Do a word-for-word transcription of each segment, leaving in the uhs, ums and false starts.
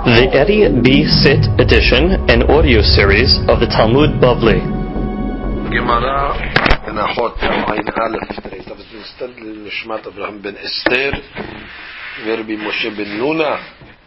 The Eddie B. Sit edition and audio series of the Talmud Bavli. Gemara in Achot Ayin Aleph. Today's daf has been studied in Nishmat Abraham ben Esther, Rabbi Moshe ben Nuna,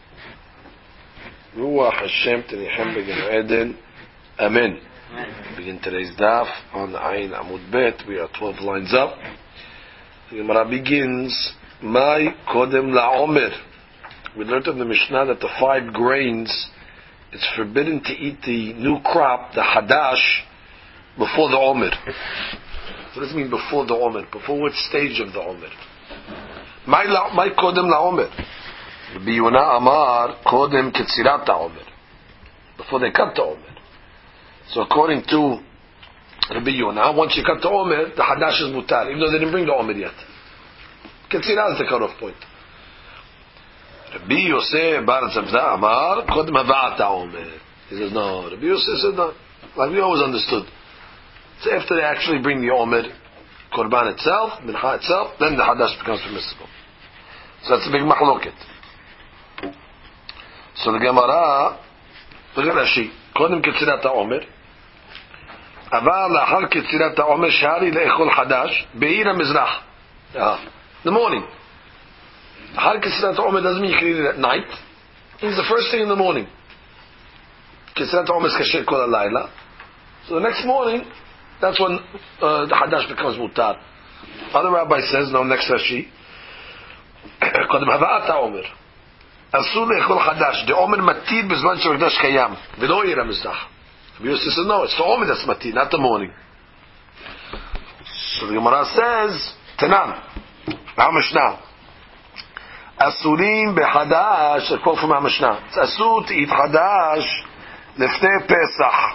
Ruach Hashem Tenichem Began Eden. Amen. Begin today's daf on Ayin Amud Bet. We are twelve lines up. The Gemara begins, Mai Kodem LaOmer. We learned in the Mishnah that the five grains, it's forbidden to eat the new crop, the Hadash, before the Omer. What does it mean before the Omer? Before what stage of the Omer? My Kodem LaOmer. Rabbi Yonah Amar Kodem Ketzirat HaOmer. Before they cut the Omer. So according to Rabbi Yonah, once you cut the Omer, the Hadash is mutar, even though they didn't bring the Omer yet. Ketzirat is the cutoff point. Rabbi Yosef Bar Zavda Amar Kodem Havat HaOmer. He says, no, Rabbi Yosef said no. Like we always understood. So after they actually bring the Omer, Korban itself, Mincha itself, then the Hadash becomes permissible. So that's a big machloket. So the Gemara, look at Rashi. Kodem Ketzirat HaOmer. Aval Lahar Ketzirat HaOmer Shari Le'echol Hadash Be'ir HaMizrach. The morning. Har Ketzirat HaOmer doesn't mean you can eat it at night. It's the first thing in the morning. Ketzirat HaOmer is kasher kol halayla. So the next morning, that's when uh, the Hadash becomes mutar. Other rabbi says, no, next Rashi, Kodem Havat HaOmer. Asur le'echol Hadash. The Omer matir b'zman she'Hadash kayam. V'lo yir HaMizrach. Rabbi Yosef says, no, it's the Omer that's matir, not the morning. So the Gemara says, Tanan, our Mishnah. Asurim behadash, a quote from our Mishnah. It's asur to eat hadash lefnei Pesach.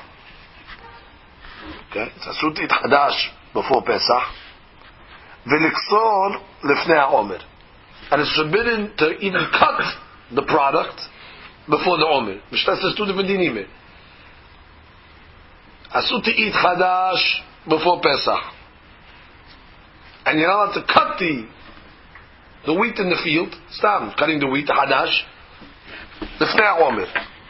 Okay, it's asur to eat hadash before Pesach. V'liksor lefnei ha'omer. And it's forbidden to even cut the product before the omer. Mishnah says two different dinim. Asur to eat hadash before Pesach. And you're not allowed to cut the The wheat in the field, stop cutting the wheat, the hadash, lefnei ha'omer.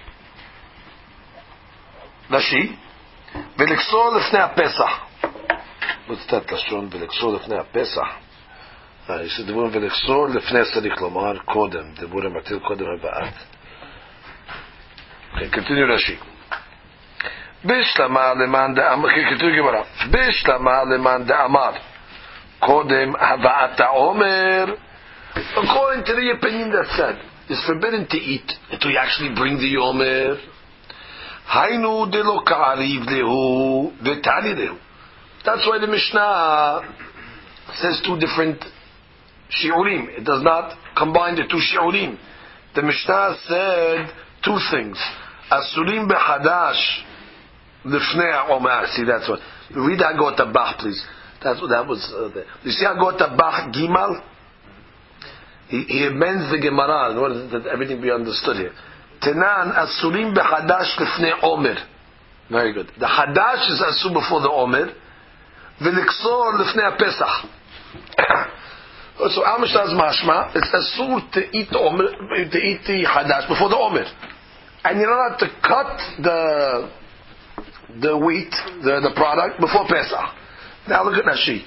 Rashi, v'liksor lefnei Pesach. What's that lashon? V'liksor lefnei Pesach. Ah, you said the word v'liksor lefnei tzarich lomar kodem. The word matil kodem habaat. Okay, continue Rashi. Bishlama leman da'amar. Okay, continue Gemara. Bishlama leman da'amar. Kodem habaat ha'omer. According to the opinion that said it's forbidden to eat until you actually bring the Omer. Hainu de lo ka'ariv lehu v'tani lehu. That's why the Mishnah says two different shiurim. It does not combine the two shiurim. The Mishnah said two things. Asurim behadash lifnei Omer. See, that's what. Read Hagot Bach, please. That's what that was. Uh, there. You see Hagot Bach Gimal? He, he amends the Gemara in order that everything be understood here. Tenan asurim behadash lefnei Omer. Very good. The hadash is asur before the Omer. V'liksor lefnei Pesach. So our Mishnah's mashma, it's asur to eat the Omer, to eat the hadash before the Omer, and you're not allowed to cut the the wheat, the, the product before Pesach. Now look at Rashi.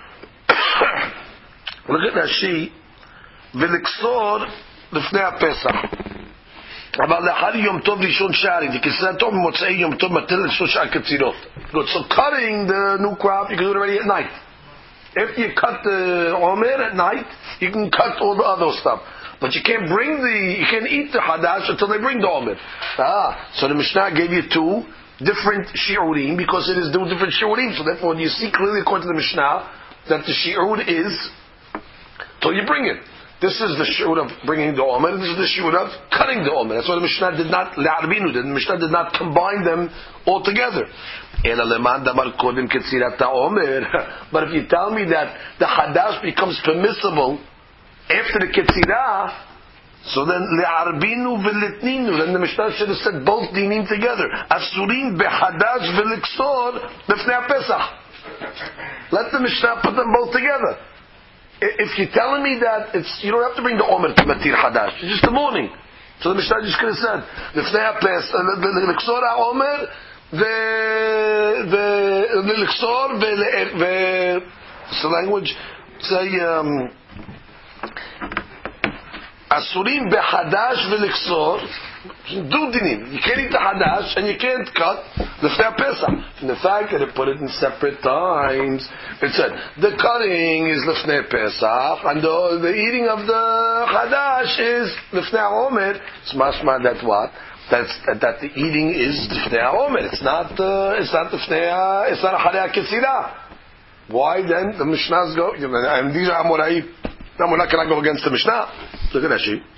Look at Rashi. ולקסור לפני הפסח. אבל לאחר יום טוב ראשון שערי, דכסרת טוב ממוצאי יום טוב מטל לשלוש שעה קצירות. Good. So cutting the new crop, you can do it already at night. If you cut the omer at night, you can cut all the other stuff. But you can't bring the, you can't eat the hadash until they bring the omer. Ah, so the Mishnah gave you two different shiurim because it is two different shiurim. So therefore, you see clearly according to the Mishnah that the shiur is till you bring it. This is the shiur of bringing the omer, and this is the shiur of cutting the omer. That's why the Mishnah did not, le'arbinu did, the Mishnah did not combine them all together. But if you tell me that the hadash becomes permissible after the ketzirah, so then le'arbinu v'litninu, then the Mishnah should have said both dinim together. Asurin behadash v'liksor lefnei Pesach. Let the Mishnah put them both together. If you're telling me that it's, you don't have to bring the Omer to Matir Hadash, it's just the morning. So the Mishnah just could have said, Lifnei HaPesach, L'Ksor HaOmer, L'Ksor, What's the language? Say, um, Asurim B'Hadash V'L'Ksor, do dinim. You can't eat the hadash and you can't cut the Lifnei Pesach. And the fact that it put it in separate times, it said the cutting is Lifnei Pesach and the, the eating of the hadash is Lifnei Omer. It's mashma that what? That's, that, that the eating is Lifnei Omer. It's not. Uh, it's not Lifnei. It's not a Harei Ketzira. Why then the Mishnahs go? And these are Amorai. Amorai cannot go against the Mishnah. Look at that sheet.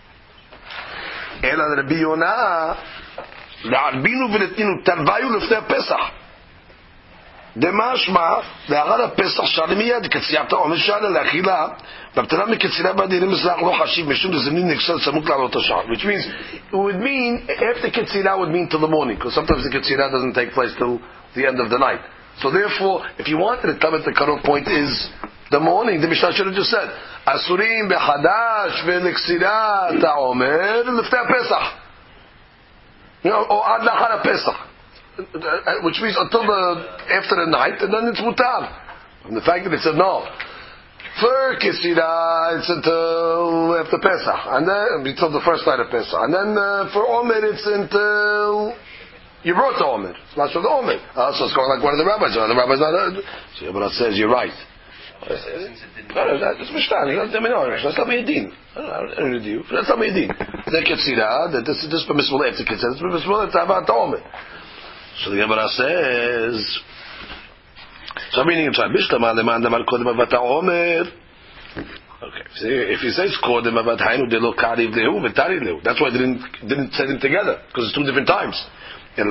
אלא רבי יונה לערבינו ולתנינו תרוויו לפני הפסח דמשמע לאחר הפסח שרים מיד כציית העומר שרה לאכילה ובתנה מקצילה בדירים מזרח לא חשיב משום דזמנים נקסל סמוך לעלות השחר, which means it would mean after כצילה would mean till the morning, because sometimes the כצילה doesn't take place till the end of the night. So therefore if you wanted to tell it the cutoff point is the morning, the Mishnah should have just said Asurim b'Hadash v'Leksirat ha'Omer l'ftei Pesach, you know, or ad lachar Pesach, which means until the after the night, and then it's mutar. And the fact that it said no, for Kisira it's until after Pesach, and then until the first night of Pesach, and then uh, for Omer it's until you brought the Omer. It's not for the Omer. Uh, so it's going like one of the rabbis. One of the rabbis not. Uh, so Yabbarat says you're right. That's Mishnah. That's not Meidin. I don't know you. That's not Meidin. The Ketzira, that this is just permissible after Ketzira. It's permissible after Avat Omer. So the Gemara says. So I'm reading inside. Bishlama leman damar kodem Avat Omer. Okay. See, if he says kodem Avat Hainu delo kariv lehu v'tari lehu, that's why they didn't didn't say them together, because it's two different times. Say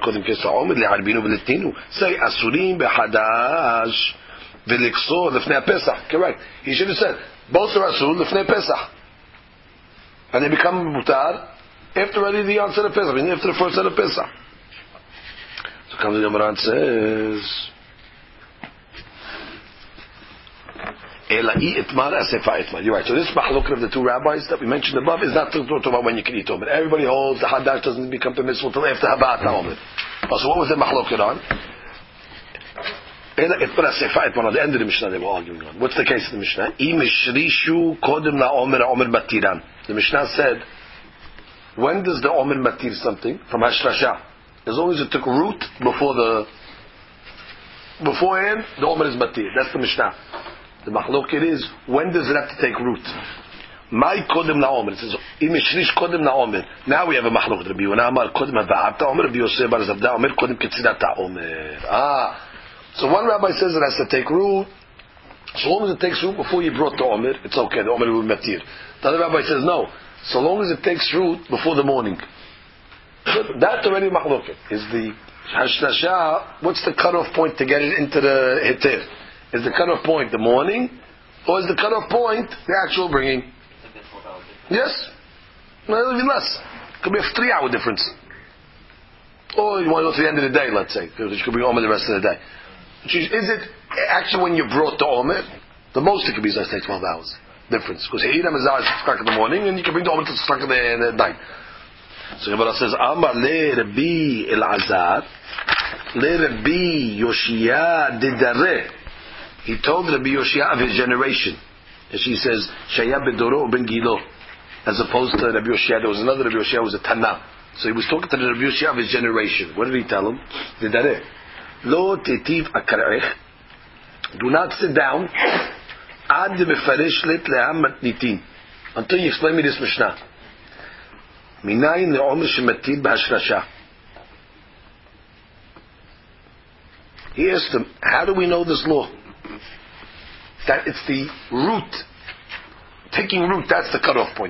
asurim b'hadash. V'liksor l'fnei Pesach. Correct. He should have said both are asur l'fnei Pesach, and they become mutar after already the onset of Pesach, I mean after the first set of Pesach. So comes the Gemara and says, Elai itmar asefa itmar. You're right. So this machlokah of the two rabbis that we mentioned above is not to talk about when you can eat Omer. Everybody holds the hadash doesn't become permissible until after habat Omer. So what was the machlokah on? At the end of the Mishnah they were arguing on. What's the case of the Mishnah? The Mishnah said, when does the Omer matir something? From Hashrasha. As long as it took root before the beforehand, the Omer is matir. That's the Mishnah. The Machlokah is, when does it have to take root? My kodem na Omer. It says, im ishrish kodem na Omer. Now we have a Machlokah. Rabbi Yonah Amar kodem ha'va'ata Omer. Rabbi Yosef bar Zavda Omer kodem ketzidat Omer. Ah. So one rabbi says it has to take root. So long as it takes root before you brought the Omer, it's okay. The Omer will be matir. The other rabbi says no. So long as it takes root before the morning. So that already Machlokah. Is the Hashrasha, what's the cutoff point to get it into the Heter? Is the cutoff point the morning? Or is the cutoff point the actual bringing? Yes? No, it'll be less. It could be a three hour difference. Or you want to go to the end of the day, let's say. Because you could bring Omer the rest of the day. Is it actually when you brought the Omer? The most it could be is let's say twelve hours difference. Because Heidam is at six o'clock in the morning and you can bring the Omer to six o'clock in the night. So Gemara says, Amar le Rabbi Elazar, le Rabbi Yoshia Didare. He told Rabbi Yoshia of his generation. And she says, Shaya Bedoro ben Gilo. As opposed to Rabbi Yoshia, there was another Rabbi Yoshia who was a Tana. So he was talking to the Rabbi Yoshia of his generation. What did he tell him? Didare. Lo tetiv akarech. Do not sit down. Ad mefarish lit le'am matnitin. Until you explain me this Mishnah. Minayin le'omer shematir b'hashrasha. He asked him, how do we know this law? That it's the root. Taking root, that's the cutoff point.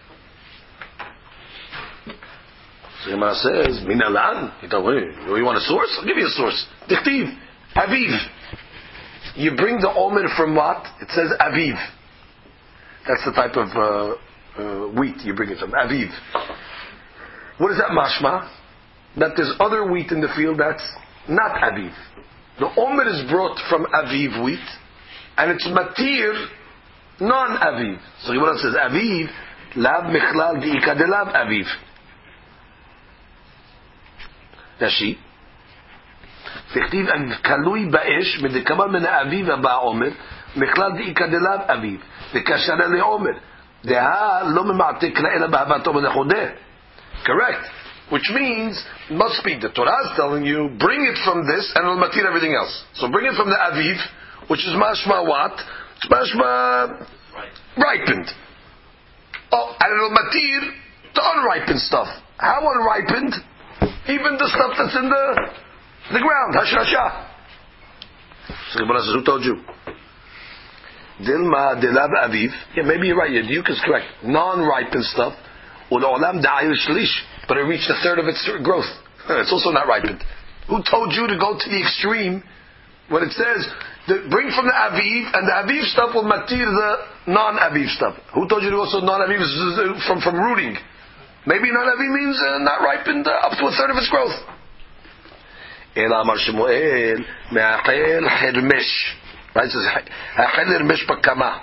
So Gemara says, Minalan. He told me, you want a source? I'll give you a source. Dichtiv, Aviv. You bring the Omer from what? It says Aviv. That's the type of uh, uh, wheat you bring it from. Aviv. What is that mashma? That there's other wheat in the field that's not Aviv. The Omer is brought from Aviv wheat, and it's matir non-Aviv. So Gemara says Aviv Lav michlal diika de lav aviv. Rashi. Fichtiv and kalui ba'ish medikamal min aviv ba omer michlal diika de lav aviv. V'kashara le omer. Deha lo mema'atik la'ela ba'avato b'nechudeh. Correct. Which means, must be, the Torah is telling you, bring it from this and it'll matir everything else. So bring it from the aviv, which is mashma what? It's mashma ripened. Oh, and it'll matir the unripened stuff. How unripened? Even the stuff that's in the the ground. Hashrasha. So Gemara says, who told you? Dilma delab aviv. Yeah, maybe you're right. Your Duke is correct. Non-ripened stuff. U'olam da'ayir shlish. But it reached a third of its growth. It's also not ripened. Who told you to go to the extreme when it says the, bring from the aviv and the aviv stuff will matir the non-aviv stuff? Who told you to go so non-aviv is from from rooting? Maybe non-aviv means uh, not ripened uh, up to a third of its growth. Ela Amar Shemuel me'achel hermesh. Right? It says hachel hermesh bakama.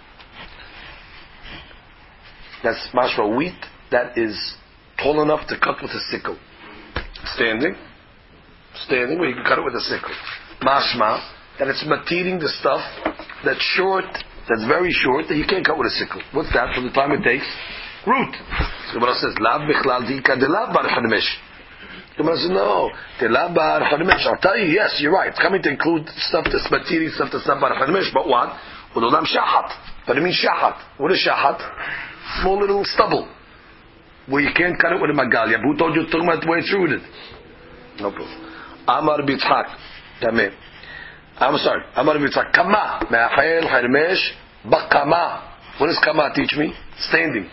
That's mashma wheat that is tall enough to cut with a sickle. Standing. Standing where you can cut it with a sickle. Mashma, that it's matiring the stuff that's short, that's very short, that you can't cut with a sickle. What's that? From the time it takes root. So Gemara says, Lav bichlal dika de lav bar chadmesh. Gemara says, no. De lav bar chadmesh. I'll tell you, yes, you're right. It's coming to include stuff that's matiring, stuff that's not bar chadmesh. But what? Udolam shahat. But it means shahat. What is shahat? Small little stubble. Where you can't cut it with a magalia. Who told you to talk about the way it's rooted? No proof. Amar b'Yitzchak. Tameh. I'm sorry. Amar b'Yitzchak. Kama. Me'achel hermesh bakama. What does kama teach me? Standing.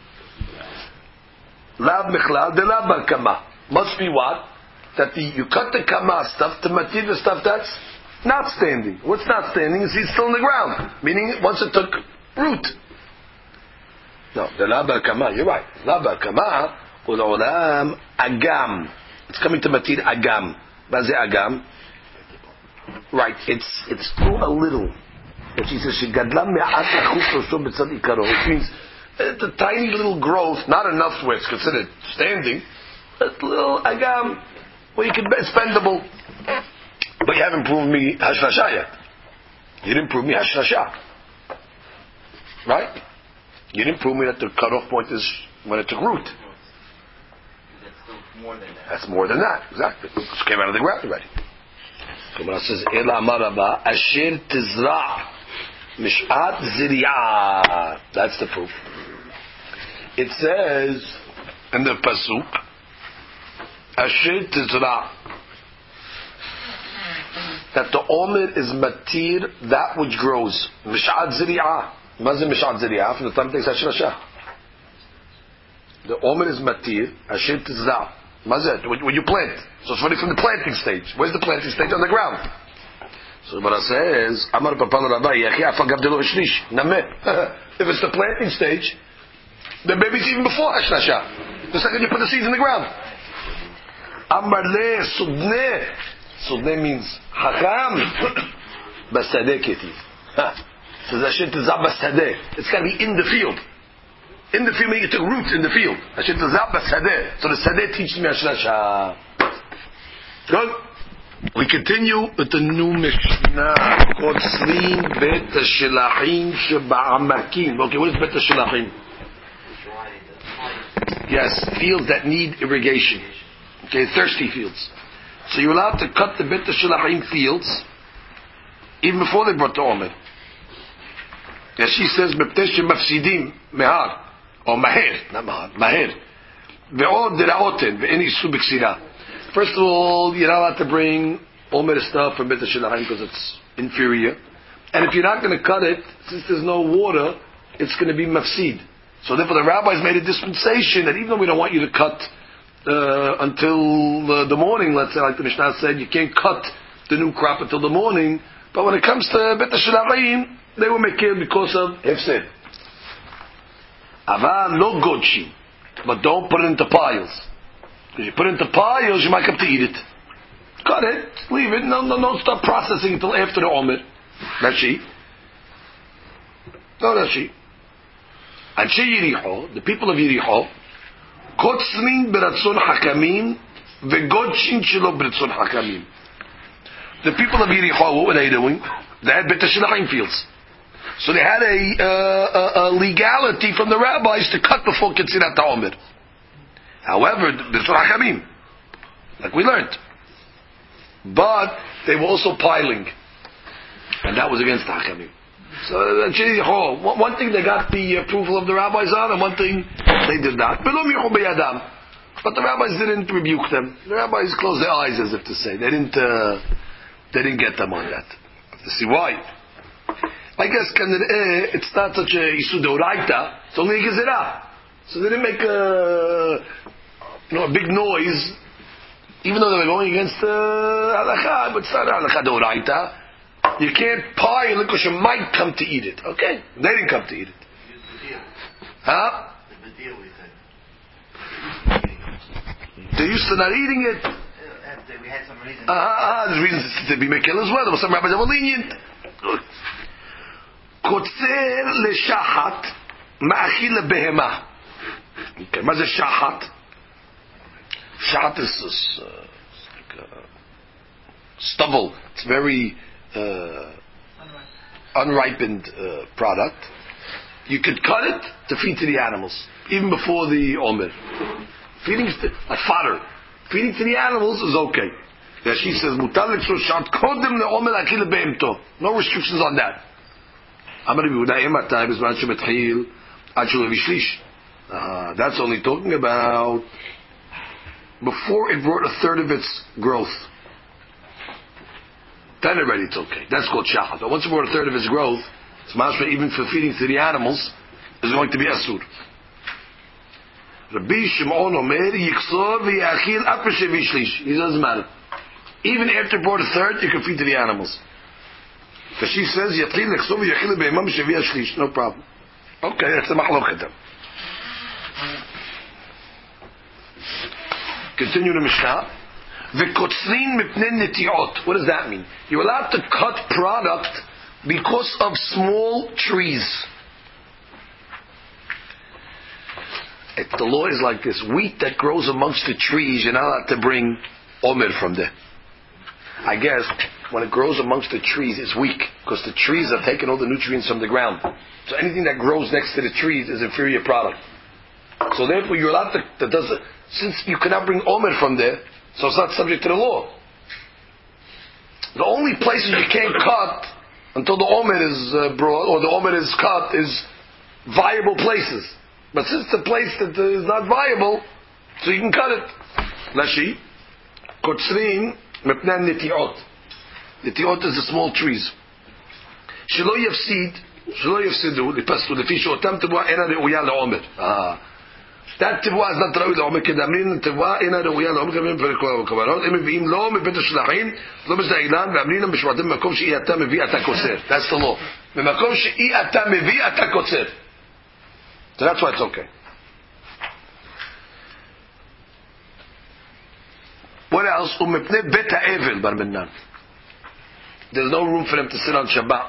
Lav michlal de lav bar kama. Must be what? That the, you cut the kama stuff to matir the stuff that's not standing. What's not standing is it's still in the ground. Meaning once it took root. No, the la bar kama, you're right. La bar kama, u'olam agam. It's coming to matir agam. What is agam? Right, it's it's too a little. But she says, shegadlam me'at achuf roshom b'tzad ikaro. Which means, it's a tiny little growth, not enough where it's considered standing. A little agam, where you can, it's bendable. But you haven't proved me hashrasha yet. You didn't prove me hashrasha. Right? You didn't prove me that the cutoff point is when it took root. That's still more than that. That's more than that, exactly. It just came out of the ground already. Gemara says, Ela Amaraba, Asher Tizra, Mishat Ziri'ah. That's the proof. It says in the Pasuk, Asher Tizra, that the Omer is matir, that which grows. Mishat Ziri'ah. Mazim Mishat Ziri'ah, from the time it takes Hashrasha. The Omer is matir, Asher Tizra. Mazet, when you plant. So it's ready from the planting stage. Where's the planting stage? On the ground. So Gemara says, Amar Papa Rabbi, Yachi Afagav Delo Ishlish. Nameh. If it's the planting stage, then maybe it's even before Hashrasha. The second you put the seeds in the ground. Amar Le Sudne. Sudne means Hakam. Basadeh Ketiv. So Asher Tizra Basadeh. It's got to be in the field. In the field, meaning it took roots in the field. Asher Tizra Basadeh. So the Sadeh teaches me Hashrasha. Good. We continue with the new Mishnah called Slim Bet Shilachim Sheba'amakim. Okay, what is Bet Shilachim? Yes, fields that need irrigation. Okay, thirsty fields. So you're allowed to cut the Bet Shilachim fields even before they brought the Omer. Yes, she says Meptesh Mafsidim Mehar or Maher, not Mahar, Maher. Ve'od Deraoten Ve'eni Subiksira. First of all, you're not allowed to bring Omer stuff from Bet Shilachim because it's inferior. And if you're not going to cut it, since there's no water, it's going to be mafsid. So therefore the rabbis made a dispensation that even though we don't want you to cut uh, until uh, the morning, let's say, like the Mishnah said, you can't cut the new crop until the morning, but when it comes to Bet Shilachim, they will make it because of hefsed. Aval lo godshi, but don't put it into piles. Because you put it into piles, you might have to eat it. Cut it, leave it, no, no, don't start processing until after the Omer. That's she. No, that's she. Anshe Yericho, the people of Yericho, kotzrin beratzon hakamim, vegodshin shelo beratzon hakamim. The people of Yericho, what were they doing? They had Bet HaShilachim fields. So they had a, uh, a, a legality from the rabbis to cut before Ketzirat HaOmer. However, beratzon hakamim, like we learned. But they were also piling. And that was against the hakamim. So, uh, one thing they got the approval of the rabbis on, and one thing they did not. But the rabbis didn't rebuke them. The rabbis closed their eyes, as if to say. They didn't, uh, they didn't get them on that. To see why. I guess it's not such a Isur Deoraita, it's only a Gezerah. So they didn't make a, you know, a big noise, even though they were going against uh, Halakha, but it's not Halakha Deoraita. You can't pile it because you might come to eat it. Okay? They didn't come to eat it. Huh? They're used to not eating it. We had some reason. Ah, uh, there's reasons to be Mekil as well. There were some rabbis that were lenient. Kotzer leshahat ma'achil lebehema. Okay, what's a shahat? Shahat is uh, like uh, stubble. It's very uh, unripened uh, product. You could cut it to feed to the animals, even before the omer. Feeding like fodder. Feeding to the animals is okay. Yeah, she says, "Mutal shat kodem leomer akil beimto." No restrictions on that. Uh, that's only talking about before it brought a third of its growth. Then already it's okay. That's called shachat. But once it brought a third of its growth, it's mashma even for feeding to the animals is going to be asur. Rabbi Shimon Omer yiksor v'yachil apeshe v'shlish. It doesn't matter. Even after it brought a third, you can feed to the animals. Because she says yatil yiksor v'yachil be'emam sheviyah shlish. No problem. Okay, that's the machloket. Continue the Mishnah. V'kotzrin mipnei netiot. What does that mean? You're allowed to cut product because of small trees. If the law is like this, wheat that grows amongst the trees, you're not allowed to bring omer from there. I guess when it grows amongst the trees, it's weak because the trees are taking all the nutrients from the ground. So anything that grows next to the trees is inferior product. So therefore, you're allowed to. That does since you cannot bring omer from there, so it's not subject to the law. The only places you can't cut until the omer is uh, brought or the omer is cut is viable places. But since the place that is not viable, so you can cut it. Lashi, kotzrin mepnei netiot. Netiot is the small trees. Shelo yafsid, shelo yafsidu lipastu lefi sheotam tevua ena reuya leomer. Ah. That tevua is not reuya leomer kedamin tevua ena reuya leomer kedamin perikol kavarot. Em meviim lo mebet hashlachim lo mezda'ilan ve'amrinam b'shvatim makom she'i ata mevi ata kotzer. That's the law. B'makom she'i ata mevi ata kotzer. So that's why it's okay. What else? Umepnei bet ha'evel bar minan. There's no room for them to sit on Shabbat.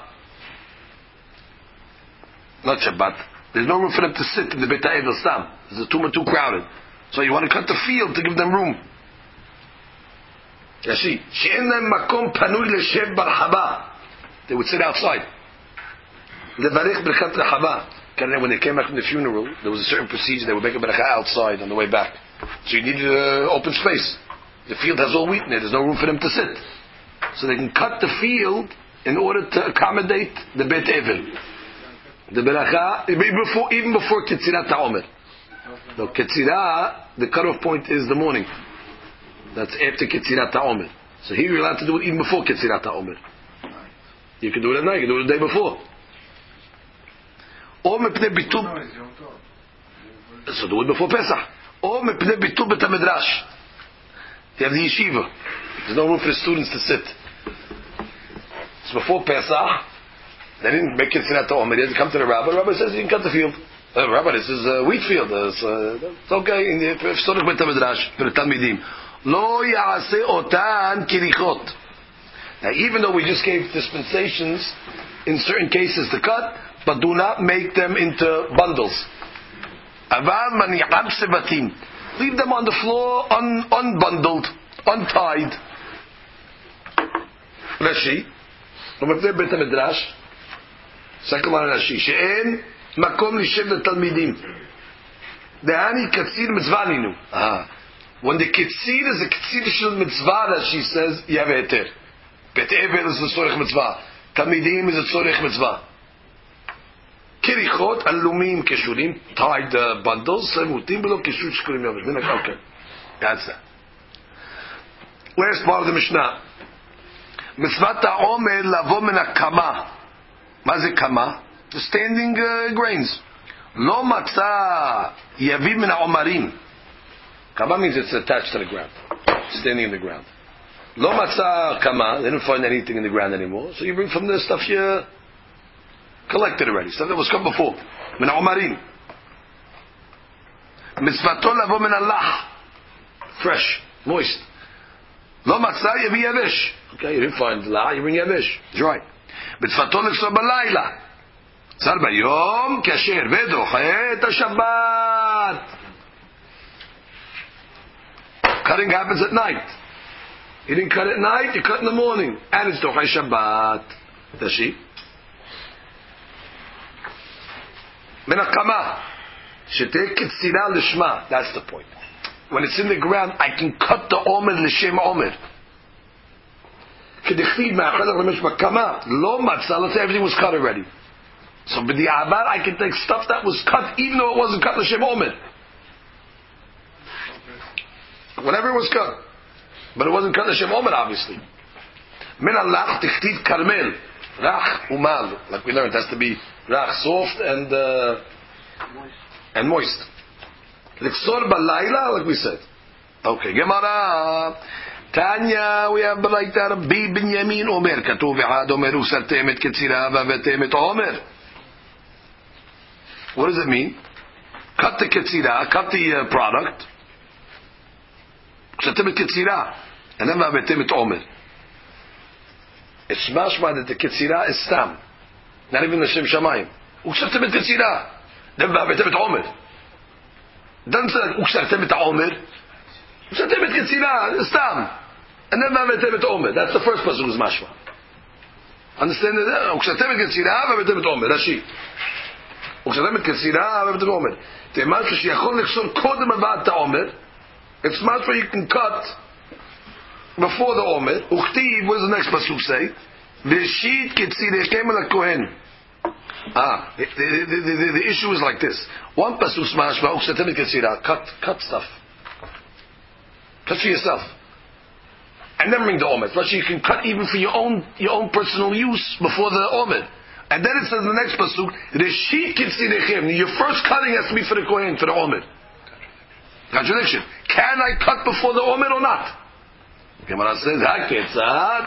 Not Shabbat. There's no room for them to sit in the bet ha'evel stam. It's too too crowded. So you want to cut the field to give them room. Yashi. She'en lehem makom panui leshev barhaba. They would sit outside. Levarich b'rechat rehaba. When they came back from the funeral, there was a certain procedure. They would make a beracha outside on the way back. So you needed uh, open space. The field has all wheat in it. There's no room for them to sit. So they can cut the field in order to accommodate the Bet Evel. The beracha, before, even before Ketzirat HaOmer. No, Ketzirah, the cutoff point is the morning. That's after Ketzirat HaOmer. So here you're allowed to do it even before Ketzirat HaOmer. You can do it at night, you can do it the day before. Or mepnei bitul. So do it before Pesach. Or mepnei bitul bet HaMidrash. You have the yeshiva. There's no room for the students to sit. So before Pesach, they didn't make it Sinat HaOmer. They had to come to the rabbi. The rabbi says, you can cut the field. Uh, rabbi, this is a wheat field. Uh, it's, uh, it's okay. In the Storich bet HaMidrash, for the Talmidim. Lo ya'aseh otan kirichot. Now, even though we just gave dispensations in certain cases to cut, but do not make them into bundles. Aval mani'ab sevatim. Leave them on the floor, un, unbundled, untied. Rashi, ובפני בית המדרש, second line Rashi, שאין מקום לשב לתלמידים. דהני קציר מצווה נינו. When the kitzir is a kitzir shel mitzvah, that she says, you have a heter. Bet Evel is a tzorech mitzvah. Talmidim is a tzorech mitzvah. Kirichot, alumim, keshurim, tied uh, bundles, sevutim, below keshut shkurim yavish. Okay. That's that. Last part of the Mishnah. Mitzvat ha'omer lavo min ha'kama. Ma ze kama? The standing uh, grains. Lo matzah yaviv min ha'omarim. Kama means it's attached to the ground, standing in the ground. Lo matzah kama, they didn't find anything in the ground anymore, so you bring from the stuff you collected already, stuff that was come before. Min ha'omarim. Mitzvato lavo min ha'lach, fresh, moist. Lo matzah yavi yavish. Okay, you didn't find la, you bring yavish, dry. Mitzvato l'ksor balayla. Tzar bayom kasher vedocha et ha'shabbat. Cutting happens at night. You didn't cut at night, you cut in the morning. And it's Dochai Shabbat. Tashi. Min ha'kama. Shetei kitzira lishma. That's the point. When it's in the ground, I can cut the omer l'shem omer. K'dechtiv ma'achadach l'mishma kama. Lo matzah. Let's say everything was cut already. So b'di abar, I can take stuff that was cut even though it wasn't cut l'shem omer. Whenever it was cut. But it wasn't cut l'shem omer, obviously. Min alach tichtiv karmel. Rach umal. Like we learned, it has to be rach, soft and uh, moist. and moist. L'ksor balayla, like we said. Okay, Gemara. Tanya, we have like that. Bi bin Yamin omer. Katuv v'had omer usartem et ketzira v'avetem et omer. What does it mean? Cut the ketzira, cut the uh, product. Usartem et ketzira. And then v'avetem et omer. It's mashma that the ketzira is stam. Not even the Shem Shamayim. Usartem et ketzira. Then v'avetem et omer. Doesn't say like usartem et omer. Usartem et ketzira, stam. And then v'avetem et omer. That's the first person who's mashma. Understand that? Usartem et ketzira v'avetem et omer. Rashi. Usartem et ketzira v'avetem et omer. The mashma sheyachol l'ksor kodem avat ha'omer. It's mashma you can cut before the omer. Uchtiv, what does the next pasuk say? V'shit ketzirechem el kohen. Ah, the, the, the, the, the issue is like this. One pasuk mashma usartem et ketzira. Cut, cut stuff. Cut for yourself. And then bring the omer. Plus you can cut even for your own your own personal use before the omer. And then it says in the next pasuk, Reshit kitzirechem. Your first cutting has to be for the kohen, for the omer. Contradiction. Can I cut before the omer or not? Gemara says, Haketzat.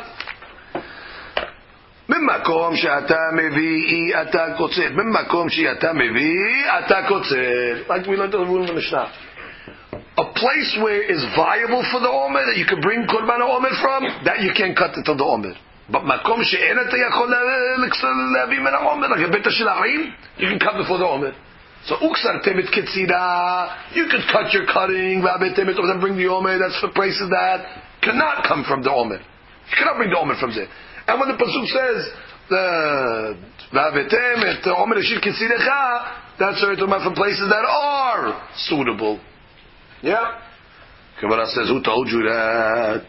Mimmakom she'ata mevi ata kotzer. Mimmakom she'ata mevi ata kotzer. Like we learned in the rule of the Mishnah. A place where is viable for the omer that you can bring korban omer from, that you can't cut until the omer. But makom she'en ata yachol levi min ha'omer, like a beta shel ha'im, you can cut before the omer. So uksar temet ketzira, you could cut your cutting, v'abet temet, and bring the omer. That's for places that cannot come from the omer. You cannot bring the omer from there. And when the pasuk says the v'abet temet, the omer shel ketzirecha, that's talking about from places that are suitable. Yeah. Gemara says, who told you that?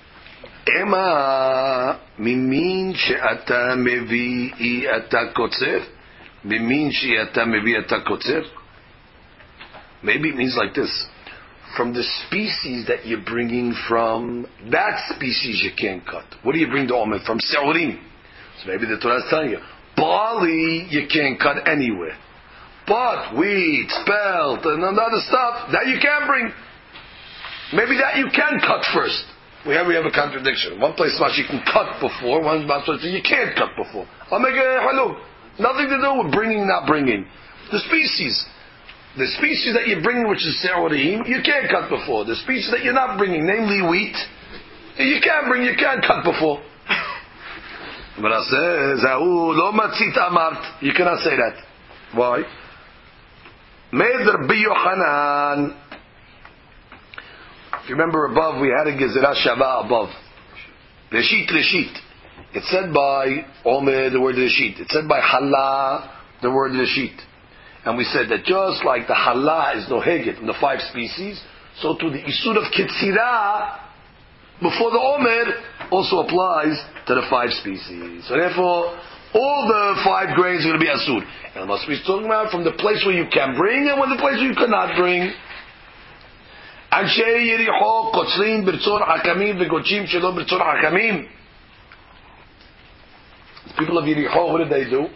Ema mimin she'ata mevi'i ata kotzer? Mimin she'ata mevi'i ata kotzer? Maybe it means like this. From the species that you're bringing from, that species you can't cut. What do you bring the omer from? Seurim. So maybe the Torah is telling you, barley you can't cut anywhere. But wheat, spelt, and other stuff, that you can bring. Maybe that you can cut first. We have we have a contradiction. One place you can cut before, one place you can't cut before. I'll make a haluk. Nothing to do with bringing, not bringing. The species. The species that you're bringing, which is se'orim, you can't cut before. The species that you're not bringing, namely wheat, you can't bring, you can't cut before. Gemara says, "Zahu lo matzit amart." You cannot say that. Why? Made Rabbi Yochanan. If you remember above, we had a Gezerah Shavah above. Reshit, Reshit. It's said by Omer, the word Reshit. It's said by Hala, the word Reshit. And we said that just like the Hala is Noheget in the five species, so to the Isur of Ketzirah, before the Omer, also applies to the five species. So therefore, all the five grains are going to be Asur. And must be talking about from the place where you can bring and when the place where you cannot bring. אנשי יריחו קוצרים ברצון חכמים וגודשים שלא ברצון חכמים. The people of Yericho, what did they do?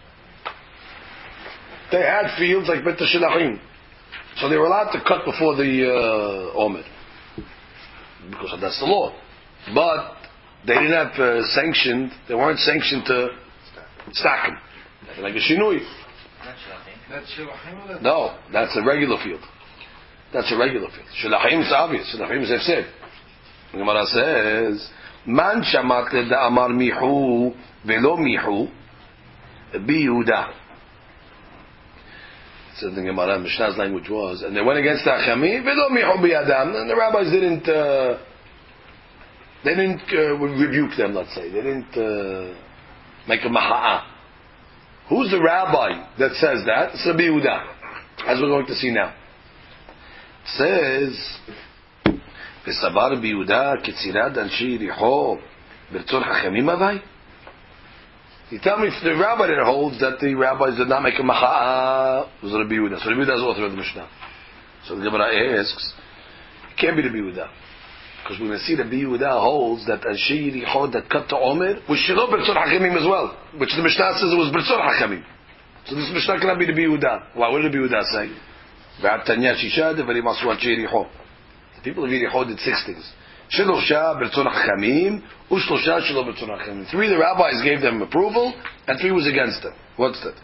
They had fields like Bet Shilachim. So they were allowed to cut before the uh, Omer. Because that's the law. But they didn't have uh, sanctioned, they weren't sanctioned to stack them. Like a Shinui. No, that's a regular field. That's a regular field. Shilachim is obvious. Shilachim is said. The Gemara says, Man shamat da amar mihu velo mihu bi Yehuda. So the Gemara Mishnah's language was, and they went against the Achamim velo mihu bi Adam, and the rabbis didn't uh, they didn't uh, rebuke them. Let's say they didn't uh, make a maha'ah. Who's the rabbi that says that? It's Rabbi Yehuda, as we're going to see now. Says, "V'savar b'Yehuda ketzirad anshi Yericho b'rtzon hachamim avai." You tell me if the rabbi that holds that the rabbis did not make a macha'a was Rabbi Yehuda. So Rabbi Yehuda is the author of the Mishnah. So the Gemara asks, it can't be Rabbi Yehuda, because we're going to see that Rabbi Yehuda holds that anshi Yericho that cut to Omer was shelo b'rtzon hachamim as well, which the Mishnah says it was b'rtzon hachamim. So this Mishnah cannot be Rabbi Yehuda. Why? What did Rabbi Yehuda say? The people of Yericho did six things. Three, the rabbis gave them approval, and three was against them. What's that?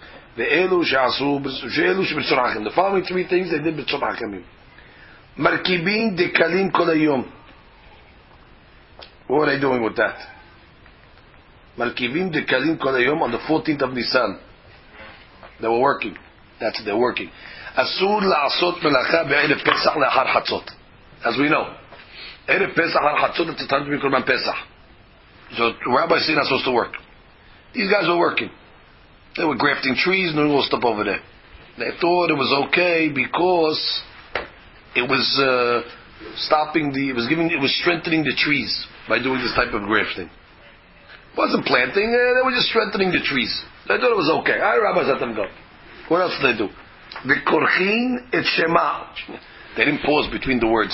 The following three things they did b'tzon hakamim. Markibin dekalim kol hayom. What are they doing with that? Markibin dekalim kol hayom on the fourteenth of Nisan. They were working. That's it, they're working. Asur la'asot melacha be'erev Pesach le'achar Chatzot. As we know, erev Pesach le'achar Chatzot, it's the time to be Korban Pesach. So the rabbis say not supposed to work. These guys were working. They were grafting trees and doing all stuff over there. They thought it was okay because it was uh, stopping the, it was giving, it was strengthening the trees by doing this type of grafting. It wasn't planting, uh, they were just strengthening the trees. They thought it was okay. All right, rabbis let them go. What else did they do? The korchin et shema. They didn't pause between the words.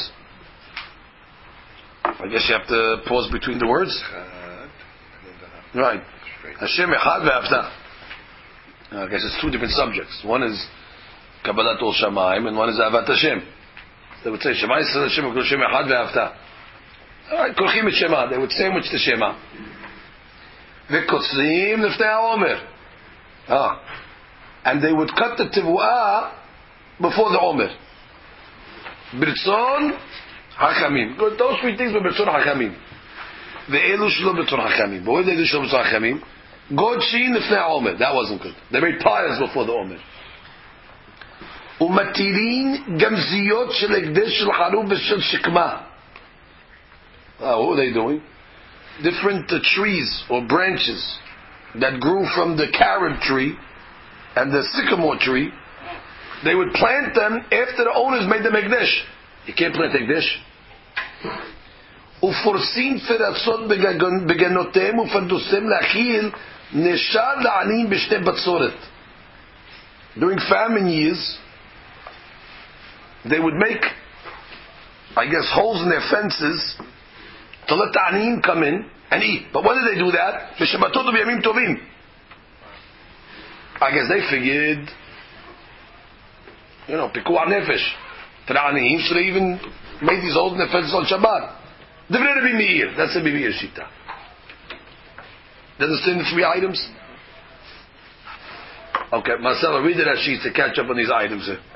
I guess you have to pause between the words. Right. Hashem echad ve'avta. I guess it's two different subjects. One is Kabbalat ol Shamayim, and one is Avat Hashem. They would say Shema Yisrael Hashem Hashem echad ve'avta. All right, korchin et shema. They would sandwich the shema. Ve'kotzrim nefnei ha'omer. Ah. And they would cut the tevuah before the Omer. B'rtzon hachamim. Good, those three things were b'rtzon hachamim. Ve'elu shelo b'rtzon hachamim. But what did they do shelo b'rtzon hachamim? Godshin lefnei Omer. That wasn't good. They made piles before the Omer. Umatirin gamziyot shel ekdesh shel harub v'shel shekma. What were they doing? Different uh, trees or branches that grew from the carob tree and the sycamore tree, they would plant them after the owners made them ekdesh. You can't plant ekdesh. Uforsin feratzot beganotem ufardosem lachil neshar la'anim b'shtei batzoret. During famine years, they would make, I guess, holes in their fences to let the anim come in and eat. But when did they do that? B'shabbatot u'b'yamim tovim. I guess they figured, you know, pikuah nefesh to the aniyim, so they even made these holes in their fences on Shabbat. Divrei Rabbi Meir, that's the Rabbi Meir shita. Does it say the three items? Okay, Marcelo, read the Rashi to catch up on these items here.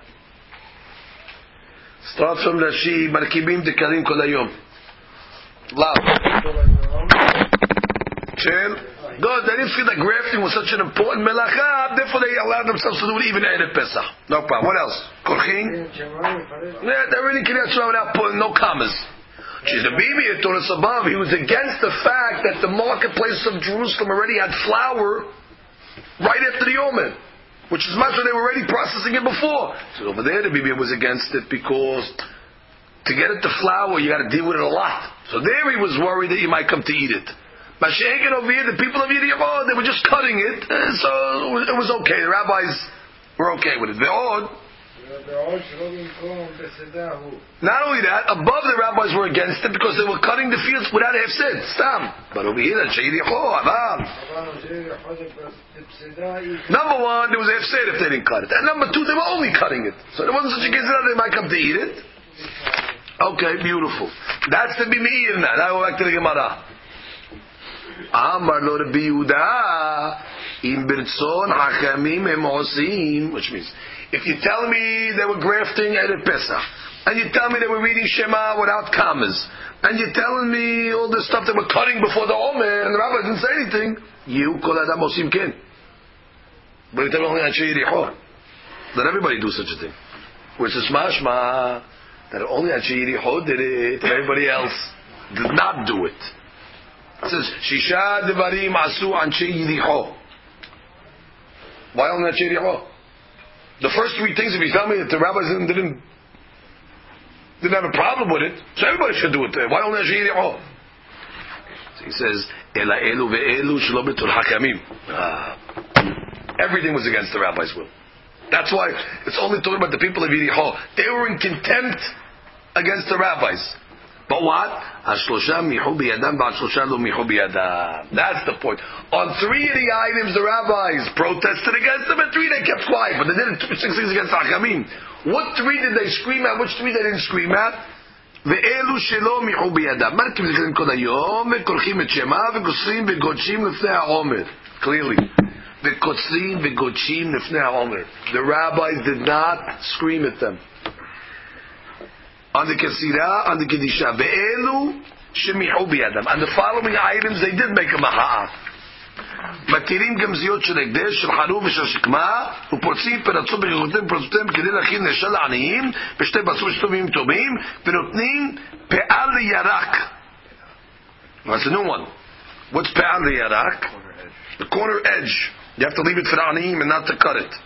Start from Rashi, Markibim dekalim kol hayom. Loud. Shel Good. They didn't feel that grafting was such an important melacha, therefore they allowed themselves to do it even at Pesach. No problem. What else? Korchin? Yeah, they're really Kiryat Shema without putting no commas. She's the Bibi told us above. He was against the fact that the marketplace of Jerusalem already had flour right after the Omer, which is much they were already processing it before. So over there, the Bibi was against it because to get it to flour, you got to deal with it a lot. So there he was worried that you might come to eat it. Mashiach over here, the people of Yericho, they were just cutting it, so it was okay. The rabbis were okay with it. Ve'od. Not only that, above the rabbis were against it because they were cutting the fields without a hefsed. Stam. But over here, Yericho, Avam. Number one, there was a hefsed if they didn't cut it. And number two, they were only cutting it. So there wasn't such a case that they might come to eat it. Okay, beautiful. That's the Bimi'ir now. Now we're back to the Gemara. Amar lo Rabbi Yehuda im birtzon hachamim em osim, which means if you tell me they were grafting at a Pesach, and you tell me they were reading Shema without commas, and you're telling me all this stuff they were cutting before the Omer, and the rabbi didn't say anything, you kol adam osim ken. But you tell me only Anshe Yericho. Let everybody do such a thing. Which is mashma that only Anshe Yericho did it, and everybody else did not do it. It says, Shisha devarim asu Anshe Yericho. Why only Anshe Yericho? The first three things, if you tell me that the rabbis didn't, didn't, didn't have a problem with it, so everybody should do it. Why only Anshe Yericho? So he says, Ela elu ve'elu shelo b'tul hakamim. Everything was against the rabbi's will. That's why it's only talking about the people of Yericho. They were in contempt against the rabbis. But what? That's the point. On three of the items, the rabbis protested against them, and three they kept quiet. But they didn't six things against Hakamim. What three did they scream at? Which three they didn't scream at? ואלו שלא מיחו בידם. מה נקרא זה כל היום? וכורכים את שמה וקוצרים וגודשים לפני העומר. Clearly. וקוצרים וגודשים לפני העומר. The rabbis did not scream at them. On the Kesira, on the Kedisha. Ve'elu shemihu biyadam. And the following items, they did make a maha'ah. מתירים גם זיות של הקדש, של חלוב ושל שקמה, ופורצים פרצו ברכותיהם ופרצותיהם כדי להכין נשל לעניים, בשתי בצור שטובים טובים, ונותנים פאה לירק. That's a new one. What's פאה לירק? The corner edge. You have to leave it for the aniyim and not to cut it.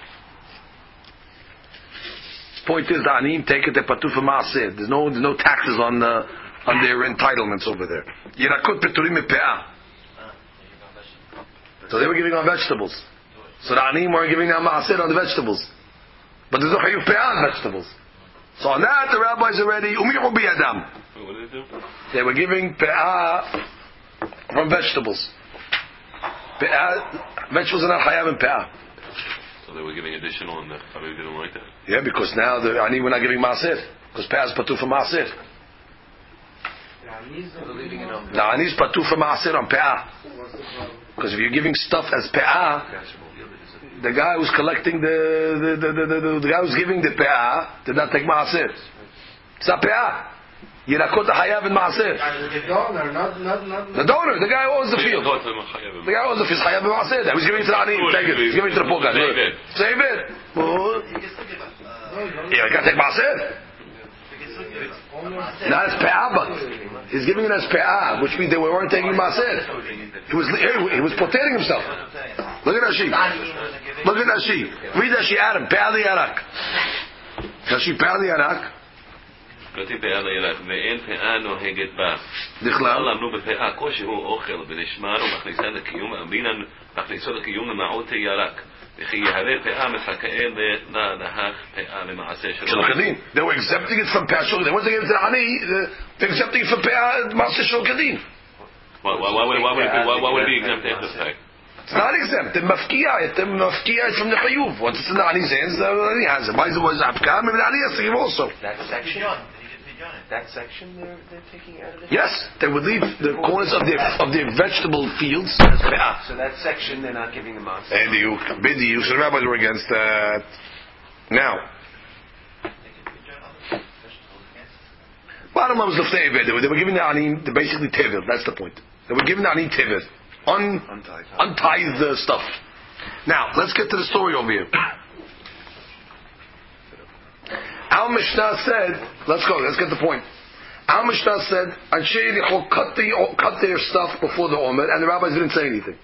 Point is, the aniyim take it, they patu for maaseh. There's no, there's no taxes on the, on their entitlements over there. Yirakot peturim me'pe'ah. So they were giving on vegetables. So the aniyim were giving on maaseh on the vegetables. But there's no chayuv pe'ah on vegetables. So on that, the rabbis already, umi'u biyadam. What did they do? They were giving pe'ah from vegetables. Pe'ah, vegetables are not chayav in pe'ah. So they were giving additional and the Chaviv didn't like that. Yeah, because now the ani we're not giving maaser because pe'ah is patu for maaser. The ani is patu for maaser on pe'ah. Because if you're giving stuff as pe'ah, the guy who's collecting the the the the, the, the guy who's giving the pe'ah did not take maaser. It's not pe'ah. Yirakot hayav in maaser. The donor, not not not. The donor, the guy who owns the field. The guy who owns the field, hayav in maaser. That was giving it to the ani. Take it. He's giving it to the poor guy. Save it. Save it. Yeah, you got to take maaser. Not as pe'ah, but he's giving it as pe'ah, which means they weren't taking maaser. He was he was protecting himself. Look at Rashi. Look at Rashi. Read Rashi Adam. Pe'ah li'arak. Rashi pe'ah li'arak. כתוב פאה לירק, ואין פאה נוהגת בה. בכלל? למדו בפאה, כלשהו אוכל ונשמר ומכניסה לקיום, אמרינן מכניסו לקיום למעות ירק. וכי יהווה פאה מחכה להך פאה למעשה שלו. כדין. They were exempting it from פאה שלו. They weren't giving it to the ani. They're exempting it from פאה מעשה שלו כדין. Why would it be exempt after the fact? It's not exempt. They're mafkiya. They're mafkiya from the chayuv. Once it's in the ani's hands, the ani has it. Why is it was afka? Maybe the ani has to give also. That section, that section they're, they're taking out of this? Yes, they would leave the corners of their of their vegetable fields as pe'ah. So that section they're not giving them out. And you, bidi, so the rabbis were against that. Now, bottom line was the they were, they were giving the ani basically tevel. That's the point. They were giving the ani tevel. un, unties the stuff. Now, let's get to the story over here. Our Mishnah said, let's go, let's get the point. Our Mishnah said, Anshe Yericho cut, the, cut their stuff before the Omer, and the rabbis didn't say anything.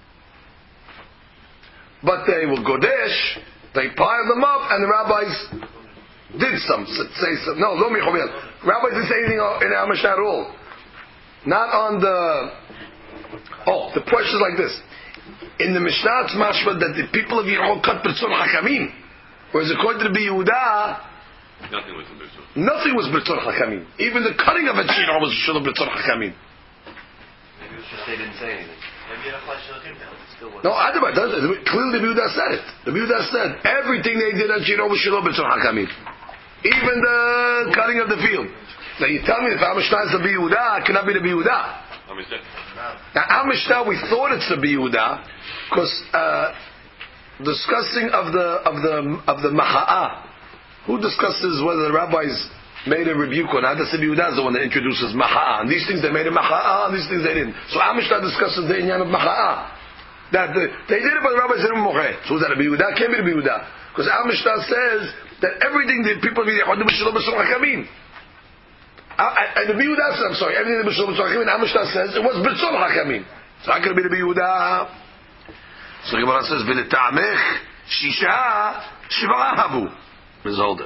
But they were Godesh, they piled them up, and the rabbis did some, say some. No, Lo Michovel. Rabbis didn't say anything in our Mishnah at all. Not on the, oh, the question is like this. In the Mishnah, it's mashma that the people of Yericho cut B'tzor Hakamim. Whereas according to the Yehuda, nothing was B'tzor. Nothing was B'tzor Hakamim. Even the cutting of a Shira was Shul B'tzor Hakamim. Maybe it was just they didn't say anything. Maybe it still wasn't. No, Adabah does it. Clearly the Yehuda said it. The Yehuda said everything they did at Shira was Shul B'tzor Hakamim. Even the cutting of the field. Now you tell me if our Mishnah is the Yehuda, it cannot be the Yehuda. Now our Mishnah, we thought it's the Yehuda because uh, discussing of the of the of the Maha'ah. Who discusses whether the rabbis made a rebuke or not? That's the Yehuda is the one that introduces Maha'ah. And these things they made a Maha'ah, and these things they didn't. So our Mishnah discusses the inyan of Maha'ah. That the, they did it, but the rabbis didn't mocheh. So is that a Yehuda? Can't be the Yehuda. Because our Mishnah says that everything the people of Yericho do b'shalom b'shalom hakamim. And the Yehuda says, I'm sorry, everything the b'shalom b'shalom hakamim, our Mishnah says it was b'shalom hakamim. So how can it be the Yehuda? So Gemara says, v'leta'amech shisha shivara havu. Hold it.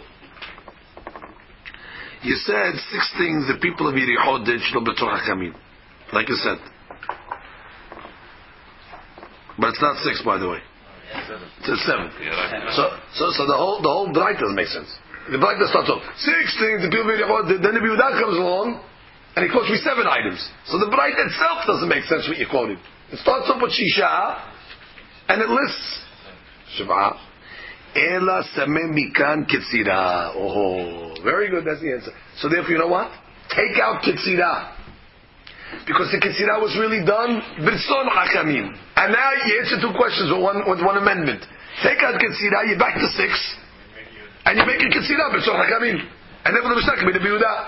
You said six things the people of Yericho did shlo b'tzor hakamim, like you said, but it's not six, by the way. It's seven. So, so, so the whole the whole braita doesn't make sense. The braita starts off six things the people of Yericho did. Then the Yehuda comes along and he quotes me seven items. So the braita itself doesn't make sense what you quoted. It starts off with shisha and it lists shiva. Ela sameh mikan kitzira. Oh, very good. That's the answer. So therefore, you know what? Take out kitzira, because the kitzira was really done b'tzon hakamim. And now you answer two questions with one with one amendment. Take out kitzira, you're back to six, and you make a kitzira b'tzon hakamim. And therefore the Mishnah can be the Yehuda.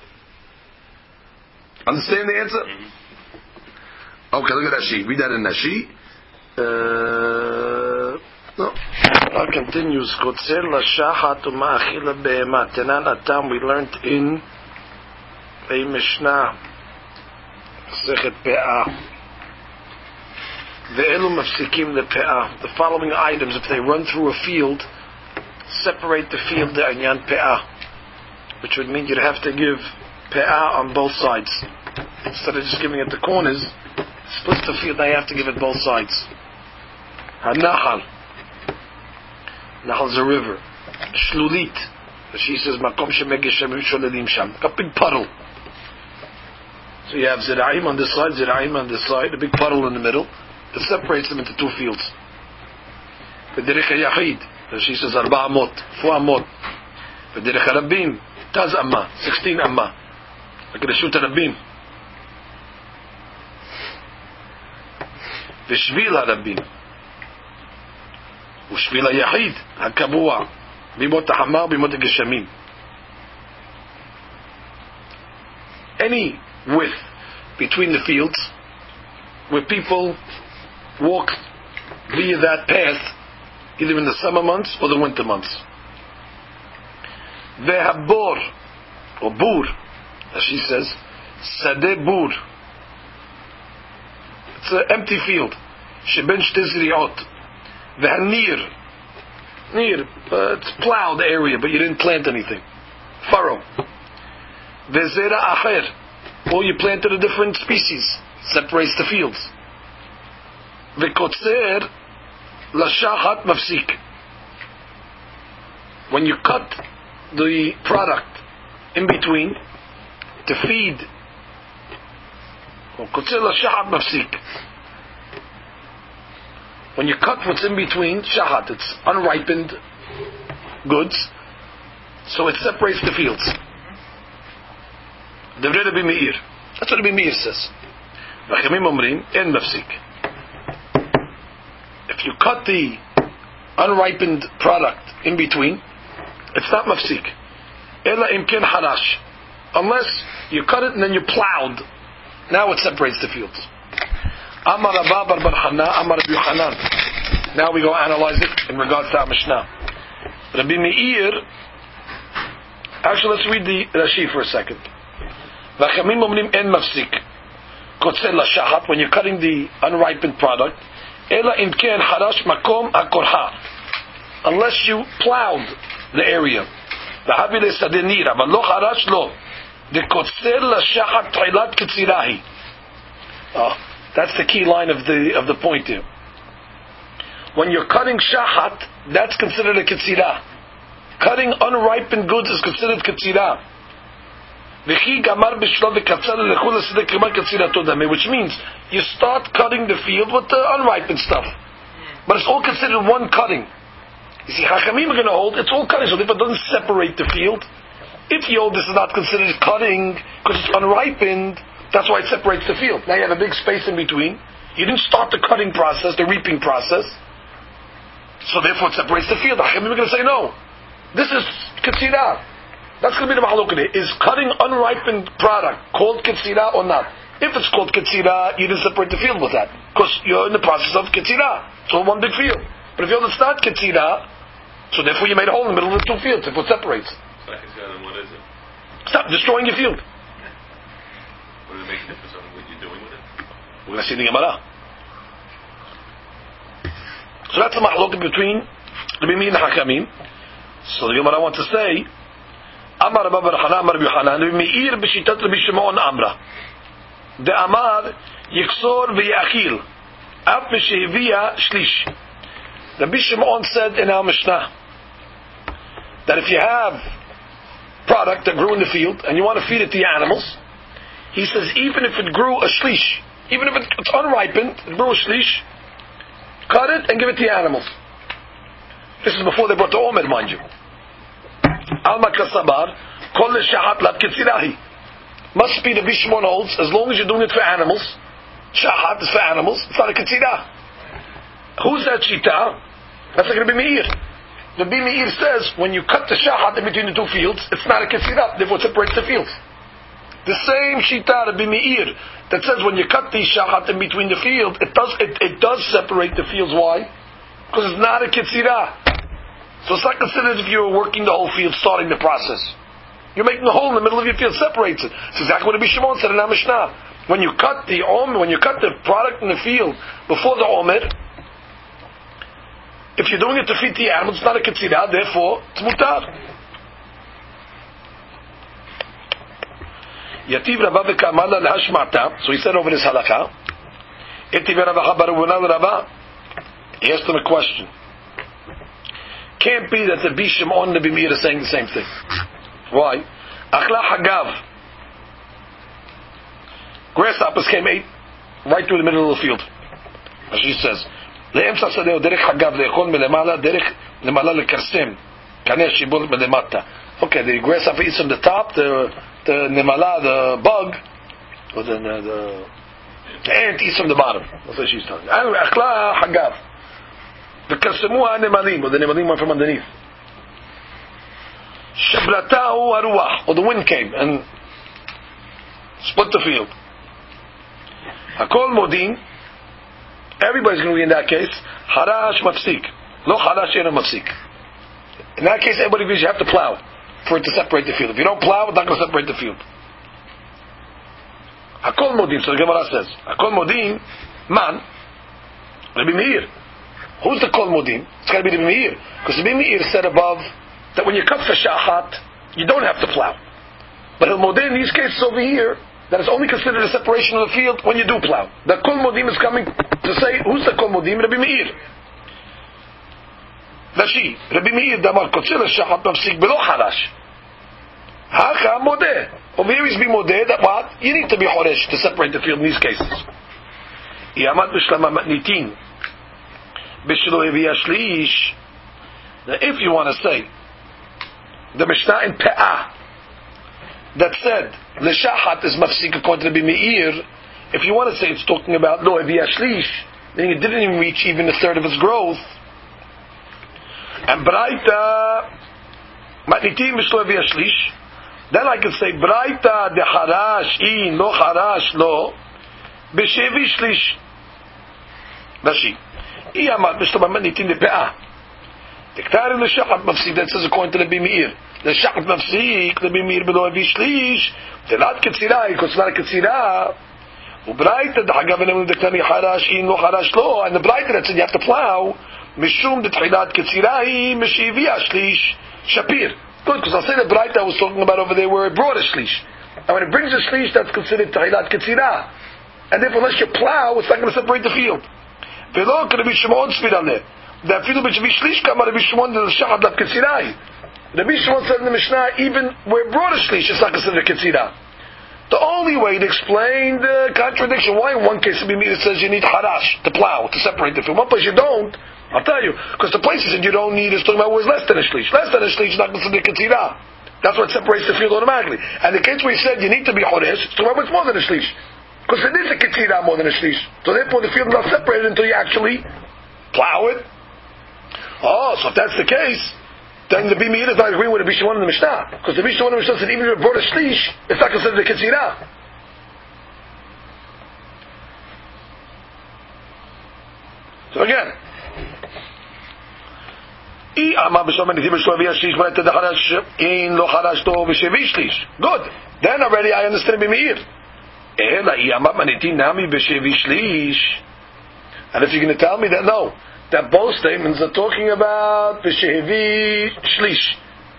Understand the answer? Mm-hmm. Okay, look at Rashi. Read that in Rashi. Uh, no. It continues. Kotzer lashachat u'ma'achila be'ema. Tenan atam, we learned in a Mishnah, Sechet Pe'ah. Ve'elu mafsikim le'pe'ah. The following items, if they run through a field, separate the field the anyan pe'ah, which would mean you'd have to give pe'ah on both sides. Instead of just giving it the corners, split the field, now you have to give it both sides. Hanachal. Nahal is a river. Shlulit. She says, Makom shemegeshem sholelim sham. A big puddle. So you have zira'im on this side, zira'im on this side, a big puddle in the middle. It separates them into two fields. V'derech yachid. She says, arba amot, four amot. V'derech rabim, taz amma, sixteen amma. Like a reshut rabim. V'shvil rabim. Ushvil yachid, hakabua. Bimot hamar, bimot geshamim. Any width between the fields where people walk via that path, either in the summer months or the winter months. Vehabor, or bur, as she says, sadeh bur. It's an empty field. Sheben shtei zriot. Vehanir, near, uh, it's plowed area, but you didn't plant anything. Furrow. Vezera acher, or you planted a different species, separates the fields. Vekotzer lashachat mafsik. When you cut the product in between to feed, kotzer lashachat mafsik. When you cut what's in between, shahat, it's unripened goods, so it separates the fields. Devrei Rabbi Meir. That's what Rabbi Meir says. V'chemim omrim, en mafsik. If you cut the unripened product in between, it's not mafsik. Ela imken harash. Unless you cut it and then you plowed, now it separates the fields. Amar Rabba bar bar Hana, Amar Rabbi Yochanan. Now we go analyze it in regards to our Mishnah. Rabbi Meir. Actually, let's read the Rashi for a second. V'chamim omrim en mafsik. Kotzel lashahat, when you're cutting the unripened product. Ela im ken harash makom hakorha. Unless you plowed the area. V'havi lesadenir, but lo harash lo. The kotzel lashahat t'ilat ketzirahi. Oh, that's the key line of the of the point here. When you're cutting shahat, that's considered a ketzirah. Cutting unripened goods is considered ketzirah. Which means you start cutting the field with the unripened stuff, but it's all considered one cutting. You see, Chachamim are going to hold it's all cutting, so if it doesn't separate the field, if you hold this is not considered cutting because it's unripened, that's why it separates the field. Now you have a big space in between. You didn't start the cutting process, the reaping process, so therefore it separates the field. Chachamim are going to say no. This is ketzirah. That's going to be the mahaluk. Is cutting unripened product called ketzirah or not? If it's called ketzirah, you didn't separate the field with that because you're in the process of ketzirah. It's all one big field. But if you it's not ketzirah, so therefore you made a hole in the middle of the two fields. If it separates, What is it? stop destroying your field. What does it make a difference on what you're doing with it? We're going to see the Gemara. So that's the mahaluk between Rabbi Meir and Hakamim. So the Gemara wants to say, Amar Rabba bar Hana, Amar Rabbi Yochanan, Rabbi Meir b'shitat Rabbi Shimon Amra. The Amar Yiksor v'Yachil, Af m'shehivia shlish. Rabbi Shimon said in our Mishnah that if you have product that grew in the field and you want to feed it to the animals, he says even if it grew a shlish, even if it's unripened, it grew a shlish, cut it and give it to the animals. This is before they brought the Omer, mind you. Alma kasabar, kol shahat lat ketzirahi. Must be the Bishmon holds, as long as you're doing it for animals, shahat is for animals, it's not a ketzirah. Who's that shita? That's like Rabbi Meir. Rabbi Meir says, when you cut the shahat in between the two fields, it's not a ketzirah, therefore it separates the fields. The same shita, Rabbi Meir, that says when you cut the shahat in between the field, it does it, it does separate the fields. Why? Because it's not a ketzirah. So it's not considered if you're working the whole field, starting the process. You're making a hole in the middle of your field, separates it. It's exactly what Rabbi Shimon said in our Mishnah. When you cut the omer, when you cut the product in the field before the omer, if you're doing it to feed the animals, it's not a ketzirah, therefore it's mutar. Yativ Rabba v'kamala lehashmata. So he said over this halakha. Yativ Rabba barunan Rabba. He asked him a question. Can't be that the Bishim on the Bimir is saying the same thing. Why? Achla hagav. Grasshoppers came ate right through the middle of the field. As she says, le'emsa sadeo derech hagav le'echon melemala derech lemala lekarsem kaneh shibur melemata. Okay, the grasshopper eats from the top, the the nemala, the bug, or the the, the ant eats from the bottom. That's what she's telling. Achla hagav. The kasemuha nemalim, or the nemalim went from underneath. Shablatahu haruach, or the wind came and split the field. Hakol modin, everybody's going to be in that case. Harash mafsik, lo harash ena mafsik. In that case, everybody agrees you have to plow for it to separate the field. If you don't plow, it's not going to separate the field. Hakol modin, so the Gemara says, Hakol modin, man, Rabbi Meir. Who's the Kol Modim? It's got to be the Rabbi Meir. Because the Rabbi Meir said above that when you cut for Shahat, you don't have to plow. But the Modim in these cases over here, that is only considered a separation of the field when you do plow. The Kol Modim is coming to say, who's the Kol Modim? Rabbi Meir. Rashi, Rabbi Meir, Damar Kotzil Shahat Mafsik Belo Harash. Hacha Modeh. Over here he's being Modeh that what? You need to be Horesh to separate the field in these cases. Yamat Bishlama Matnitin. Now, if you want to say the Mishnah in Pe'ah that said L'shahat is mafsik according to Rabbi Meir, if you want to say it's talking about Lo Evi Ashlish, then it didn't even reach even a third of its growth. And Braita Matnitim Mishlo Evi Ashlish, then I can say Braita de Harash in Lo Harash Lo B'Shevi Shlish. Rashi. Iyamad b'shlam manitin lepe'ah. Diktarim l'shachat mafsik. That says according to the Bimir. The shachat mafsik, the Bimir below avi shlish. Telat ketzira, because it's not a ketzira. Ubraita d'hagav enem l'diktani harash, in lo harash lo. And the braita that said you have to plow. Mishum d'tchilat ketzira hi, mishivia shlish. Shapir. Good, because I'll say the braita I was talking about over there where it brought a shlish. And when it brings a shlish, that's considered tchilat ketzira. And therefore, unless you plow, it's not going to separate the field. Velo could be Shimon Sfirale. The field which be shlish kama Rabbi Shimon the shachad lav ketzirai. Rabbi Shimon said in the Mishnah, even where it brought a shlish, it's not considered ketzira. The only way to explain the contradiction, why in one case it says you need harash to plow to separate the field, one place you don't. I'll tell you, because the places that you don't need is talking about where it's less than a shlish. Less than a shlish is not considered ketzira. That's what separates the field automatically. And the case where he said you need to be horesh, it's talking about what's more than a shlish. Because it is a ketzira more than a shlish. So therefore the field is not separated until you actually plow it. Oh, so if that's the case, then the Bimir is not agreeing with the Bishimon in the Mishnah. Because the Bishimon in the Mishnah said even if it brought a shlish, it's not considered a ketzira. So again, good. Then already I understand Bimir. And if you're going to tell me that no, that both statements are talking about b'shevi shlish.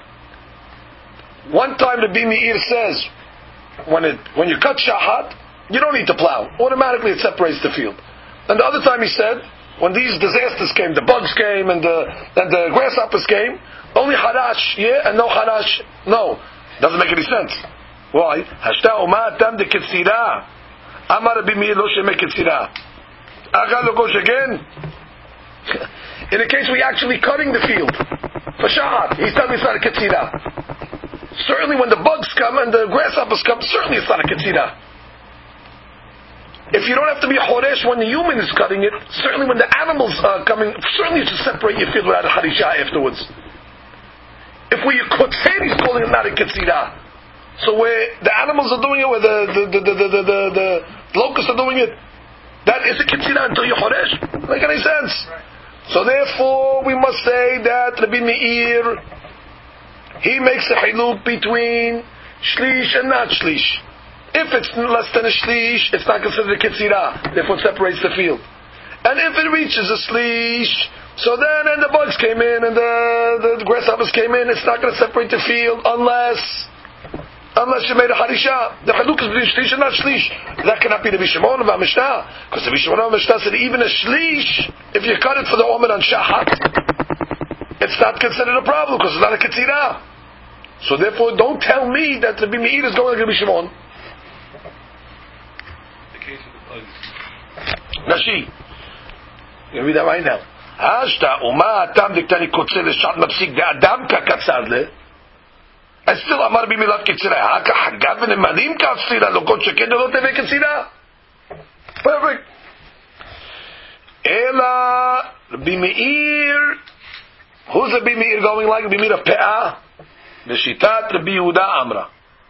One time the Bimir says when it when you cut shahat, you don't need to plow. Automatically it separates the field. And the other time he said when these disasters came, the bugs came and the and the grasshoppers came, only harash, yeah, and no harash, no. Doesn't make any sense. Why? Hashta umah tam de ketzira. Amar Bimir lo sheme ketzira. Aga lo gosh again. In a case we actually cutting the field for shahat, he's telling me it's not a ketzira. Certainly when the bugs come and the grasshoppers come, certainly it's not a ketzira. If you don't have to be horesh when the human is cutting it, certainly when the animals are coming, certainly you should separate your field without a harisha afterwards. If we kotzer, he's calling it not a ketzira. So where the animals are doing it, where the the the the the, the, the, the locusts are doing it, that is a ketzira until you horesh. Doesn't make any sense. So therefore, we must say that Rabbi Meir, he makes a hiluk between shlish and not shlish. If it's less than a shlish, it's not considered a ketzira. Therefore, it separates the field. And if it reaches a shlish, so then and the bugs came in and the, the grasshoppers came in, it's not going to separate the field unless unless you made a harisha. The haluk is between shlish and not shlish. That cannot be the Bishimon of our Mishnah, because the Bishimon of our Mishnah said even a shlish, if you cut it for the omen on shahat, it's not considered a problem because it's not a ketzira. So therefore, don't tell me that the Meir is going like a Bishimon. Rashi, you read that right now. Hashta umah atam diktani kotzer leshat mapsik de'adam kakatzad le. And still amar bimilat ketzira. Haka hagav v'nemanim katzira lokot sheken lo teve ketzira. Perfect. Ela Bimir. Who's the Bimir going like? Bimir of Pe'ah. V'shitat Rabbi Yehuda Amra.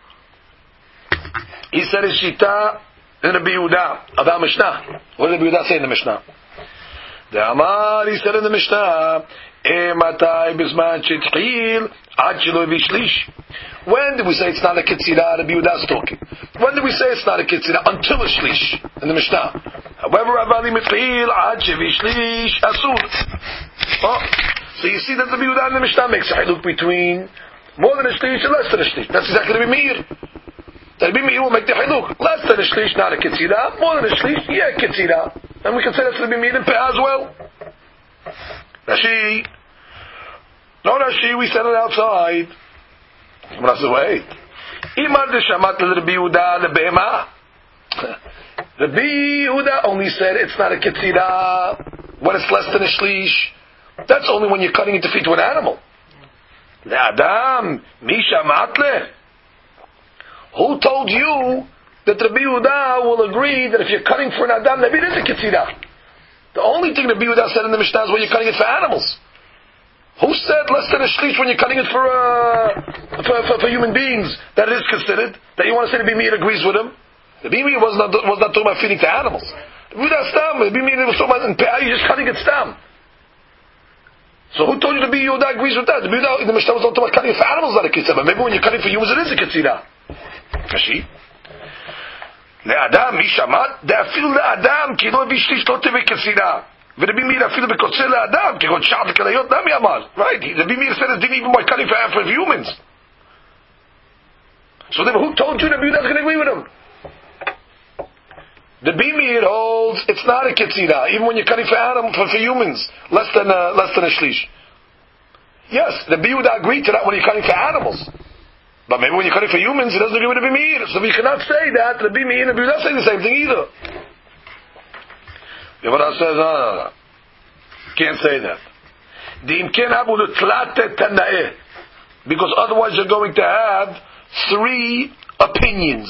He said his shita in Rabbi Yehuda about Mishnah. What did Rabbi Yehuda say in the Mishnah? The Amar, he said in the Mishnah, Ematai bisman shitchil ad shelo vishlish. When did we say it's not a ketzira? Rabbi Yehuda is talking. When did we say it's not a ketzira? Until a shlish in the Mishnah. However, avali mitchil ad shevishlish asur. Oh, so you see that Rabbi Yehuda in the Mishnah makes a haluk between more than a shlish and less than a shlish. That's exactly Rabbi Meir. The Rabbi Meir will make the haluk. Less than a shlish, not a ketzira. More than a shlish, yeah, ketzira. And we can say that's Rabbi Meir in Pe'ah as well. Rashi. No Rashi, we said it outside. Gemara says, wait. Imar de shamat Rabbi Yehuda lebehema. Rabbi Yehuda only said it's not a ketzira when it's less than a shlish. That's only when you're cutting into feet to an animal. Le Adam, Misha Matle. Who told you that Rabbi Yehuda will agree that if you're cutting for an Adam, maybe it is a ketzira? The only thing Rabbi Yehuda said in the Mishnah is when you're cutting it for animals. Who said less than a shlish when you're cutting it for, uh, for, for, for human beings that it is considered? That you want to say Rabbi Meir agrees with him? Rabbi Meir was not, was not talking about feeding to animals. Rabbi Yehuda stam. Rabbi Meir was talking about in pe'ah, you're just cutting it stam. So who told you to be Yehuda agrees with that? The Yehuda, the Mishnah was talking about cutting for animals, not a kitzira. But maybe when you're cutting for humans, it is a kitzira. Kashi. לאדם, מי שמע? דאפילו לאדם, כי לא הביא שליש לא תביא כצירה. ורבי מאיר אפילו בקוצר לאדם, כגון שעת וכליות נמי אמר. Right, רבי מאיר said it's didn't even by cutting for, for humans. So then who told you that Yehuda is going to agree with him? The Bimir holds it's not a ketzira, even when you're cutting for animals, for, for humans, less than a, less than a shlish. Yes, the Yehuda agreed to that when you're cutting for animals, but maybe when you're cutting for humans, he doesn't agree with the Bimir. So we cannot say that the Bimir and the Yehuda say the same thing either. The Yehuda says, no, no, no, can't say that. Because otherwise you're going to have three opinions.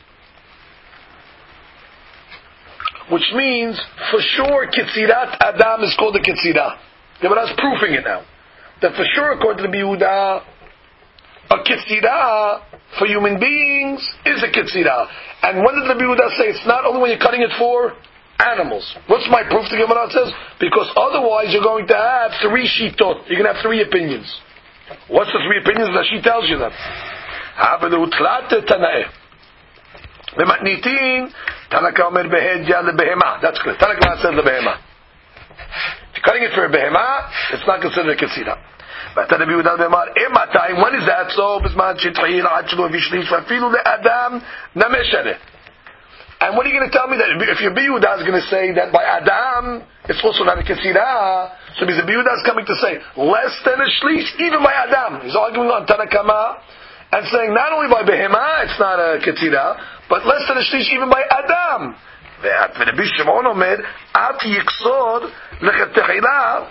Which means, for sure, Ketzirat Adam is called a Ketzirah. Gemara is proofing it now. That for sure, according to the Yehuda, a Ketzirah for human beings is a Ketzirah. And when did the Yehuda say it's not only when you're cutting it for animals? What's my proof? The Gemara says, because otherwise you're going to have three shitot. You're going to have three opinions. What's the three opinions that she tells you that? B'matnitin, Tanaka Omer behedya lebehema. That's clear. Tanaka says lebehema. If you're cutting it for a behema, it's not considered a ketzira. But Rabbi Yehuda b'mar ematai. When is that? So b'zman shitchayil achlo v'shlish v'afilu le'adam nameshere. And what are you going to tell me that if your Rabbi Yehuda is going to say that by Adam it's also not a ketzira? So because Rabbi Yehuda is coming to say less than a shlish even by Adam. He's arguing on Tanakama and saying not only by behema it's not a ketzira, but less than a shlish even by Adam. ורבי שמעון אומר, את יקסוד לכתחילה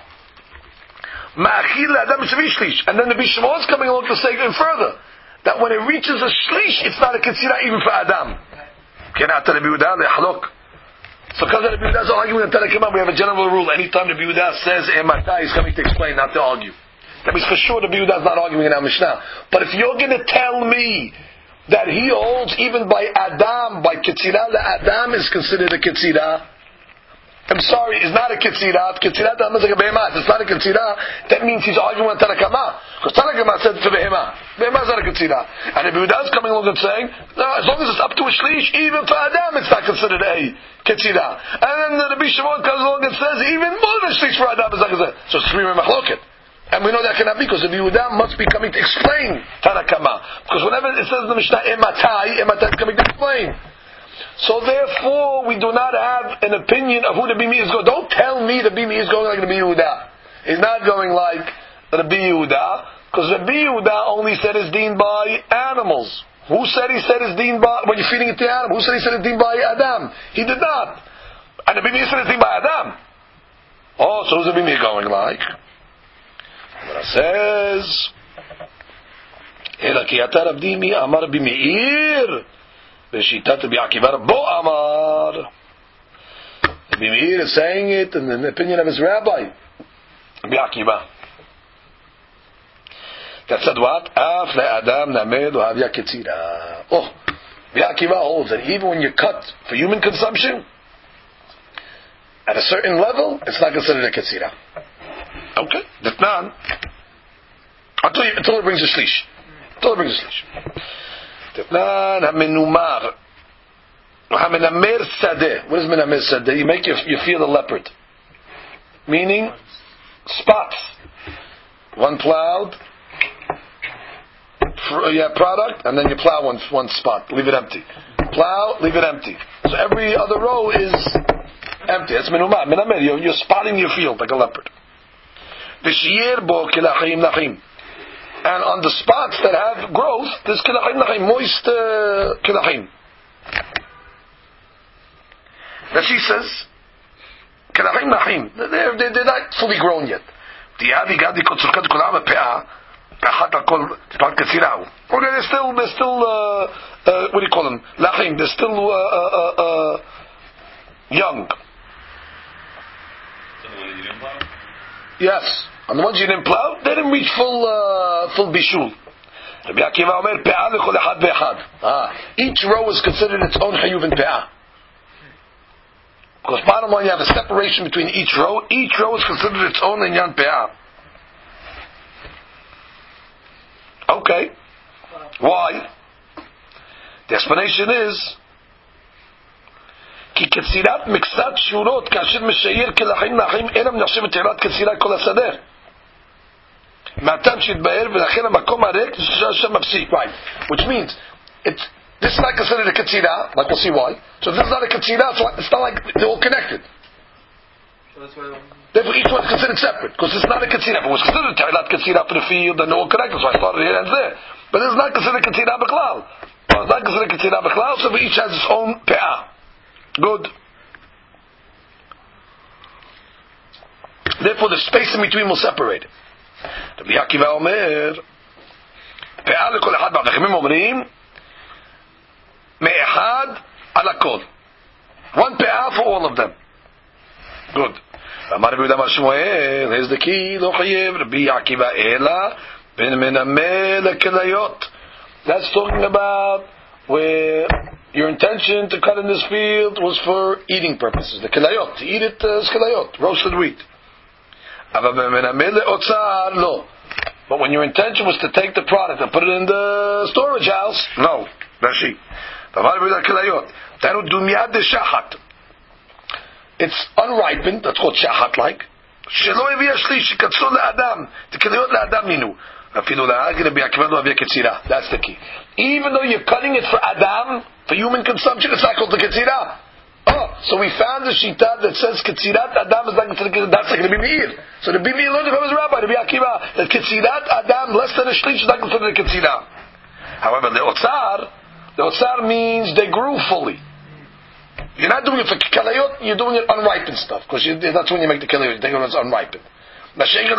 מאכיל לאדם שבי שליש. And then the Rabbi Shimon is coming along to say even further, that when it reaches a shlish, it's not a ketzira even for Adam. Cannot Rabbi Yehuda le'chalok. So because Rabbi Yehuda is arguing in Tanakh, we have a general rule. Anytime Rabbi Yehuda says ematai, he's coming to explain, not to argue. That means for sure Rabbi Yehuda is not arguing in our Mishnah. But if you're going to tell me that he holds even by Adam, by Ketzirah, the Adam is considered a Ketzirah, I'm sorry, it's not a Ketzirah. Ketzirah Adam is like a Behemah. It's not a Ketzirah. That means he's arguing with Tanakama. Because Tanakama said it's a Behemah. Behemah is not a Ketzirah. And Rabbi Yehuda is coming along and saying, no, as long as it's up to a Shlish, even for Adam it's not considered a Ketzirah. And then the Rabbi Shimon comes along and says, even more than a Shlish for Adam is not considered. So it's three Machloket. And we know that cannot be because the Yehuda must be coming to explain Tanakama. Because whenever it says in the Mishnah ematai, ematai is coming to explain. So therefore, we do not have an opinion of who the Bimi is going. Don't tell me the Bimi is going like the Yehuda. He's not going like the Yehuda because the Yehuda only said it's deemed by animals. Who said he said it's deemed by when you're feeding it to animal? Who said he said it's deemed by Adam? He did not. And the Bimi said it's deemed by Adam. Oh, so who's the Bimi going like? It says, "Ela ki atar abdimi amar b'meir, b'shitat Rabbi Akiva bo amar." Rabbi Meir is saying it in the opinion of his rabbi, Rabbi Akiva. That said what? Af le'adam named u'havya ketzira. Oh, Rabbi Akiva holds that even when you cut for human consumption, at a certain level, it's not considered a ketzira. Okay, Datnan. Until, until it brings a shlish. Until it brings a shlish. Datnan hamenumar. Hamenamer sadeh. What is menamer sadeh? You make your, you feel a leopard. Meaning, spots. One plowed, you have product, and then you plow one, one spot. Leave it empty. Plow, leave it empty. So every other row is empty. That's menumar. Menamer. You're, you're spotting your field like a leopard. V'shiyir bo kilachim nachim, and on the spots that have growth, there's kilachim nachim, moist uh, kilachim. Rashi says kilachim nachim, they're, they're, they're not fully grown yet. Diadi gadi kotzurkat kulam pe'ah kachat akol tipat ketzirah. Okay, they're still they're still uh, uh, what do you call them? Lachim. They're still uh, uh, uh, young. Yes, and the ones you didn't plow, they didn't reach full uh, full bishul. Rabbi Akiva Omer pe'ah lechol echad ve'echad. Ah, each row is considered its own chayuv and pe'ah. Because bottom line, you have a separation between each row. Each row is considered its own inyan pe'ah. Okay. Why? The explanation is כי קצירת מקצת שורות כאשר משאיר כלחים נחים אינם נחשב תהילת קצירה כל השדה מהטעם שהתבהר ולכן המקום הריק שם מפסיק. Right. Which means it's, this is not considered a קצירה, like we'll see why. So this is not a קצירה, so it's not like they're all connected. So that's why Therefore each one is considered separate, because it's not a קצירה. If it was considered תהילת קצירה for the field, then they're all connected, so I started here and there. But this is not considered קצירה בכלל. Well, it's not considered קצירה בכלל, so each has its own pe'ah. Good. Therefore, the space in between will separate. Rabbi Akiva Omer, pe'ah lekol echad ba'avechimim omrim, me'echad ala kol. One pe'ah for all of them. Good. Amar Rabbi Yehuda Amar Shmuel, here's the key, lo chayev, Rabbi Akiva ela, ben menameh lekelayot. That's talking about where your intention to cut in this field was for eating purposes. The kelayot, to eat it as kelayot, roasted wheat. But when your intention was to take the product and put it in the storage house, no. Rashi. It's unripened, that's called shahat like. That's the key. Even though you're cutting it for Adam, for human consumption, it's not called the Ketzirah. Oh, so we found the Shita that says Ketzirat Adam is not considered, that's like the Meir. So the Meir learned from his rabbi, the Akiva, that Ketzirat Adam, less than a shlish, is not considered a Ketzirah. However, the Otsar, the Otsar means they grew fully. You're not doing it for Kalayot, you're doing it unripened stuff, because that's when you make the Kalayot, you take it when it's unripened. You're putting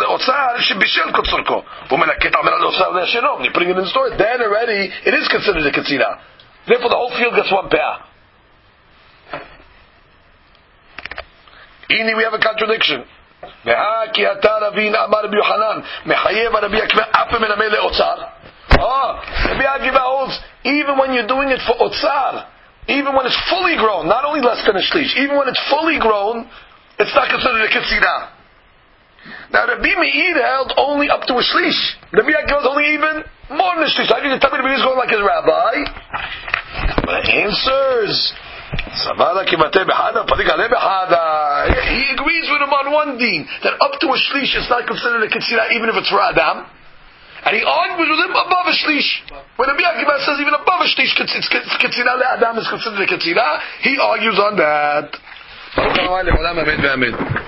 it in the store, then already it is considered a Ketzirah. Therefore the whole field gets one pe'ah. We have a contradiction. Oh, Rabbi Akiva holds, even when you're doing it for Otsar, even when it's fully grown, not only less than a shlish, even when it's fully grown, it's not considered a Ketzirah. Now Rabbi Meir held only up to a shlish. Rabbi Akiva was only even more than a shlish. How can you tell me Rabbi Meir is going like his rabbi? But the answers. He agrees with him on one deen, that up to a shlish is not considered a Ketzirah even if it's for Adam. And he argues with him above a shlish. When Rabbi Akiva says even above a shlish, Ketzirah le Adam is considered a Ketzirah, he argues on that.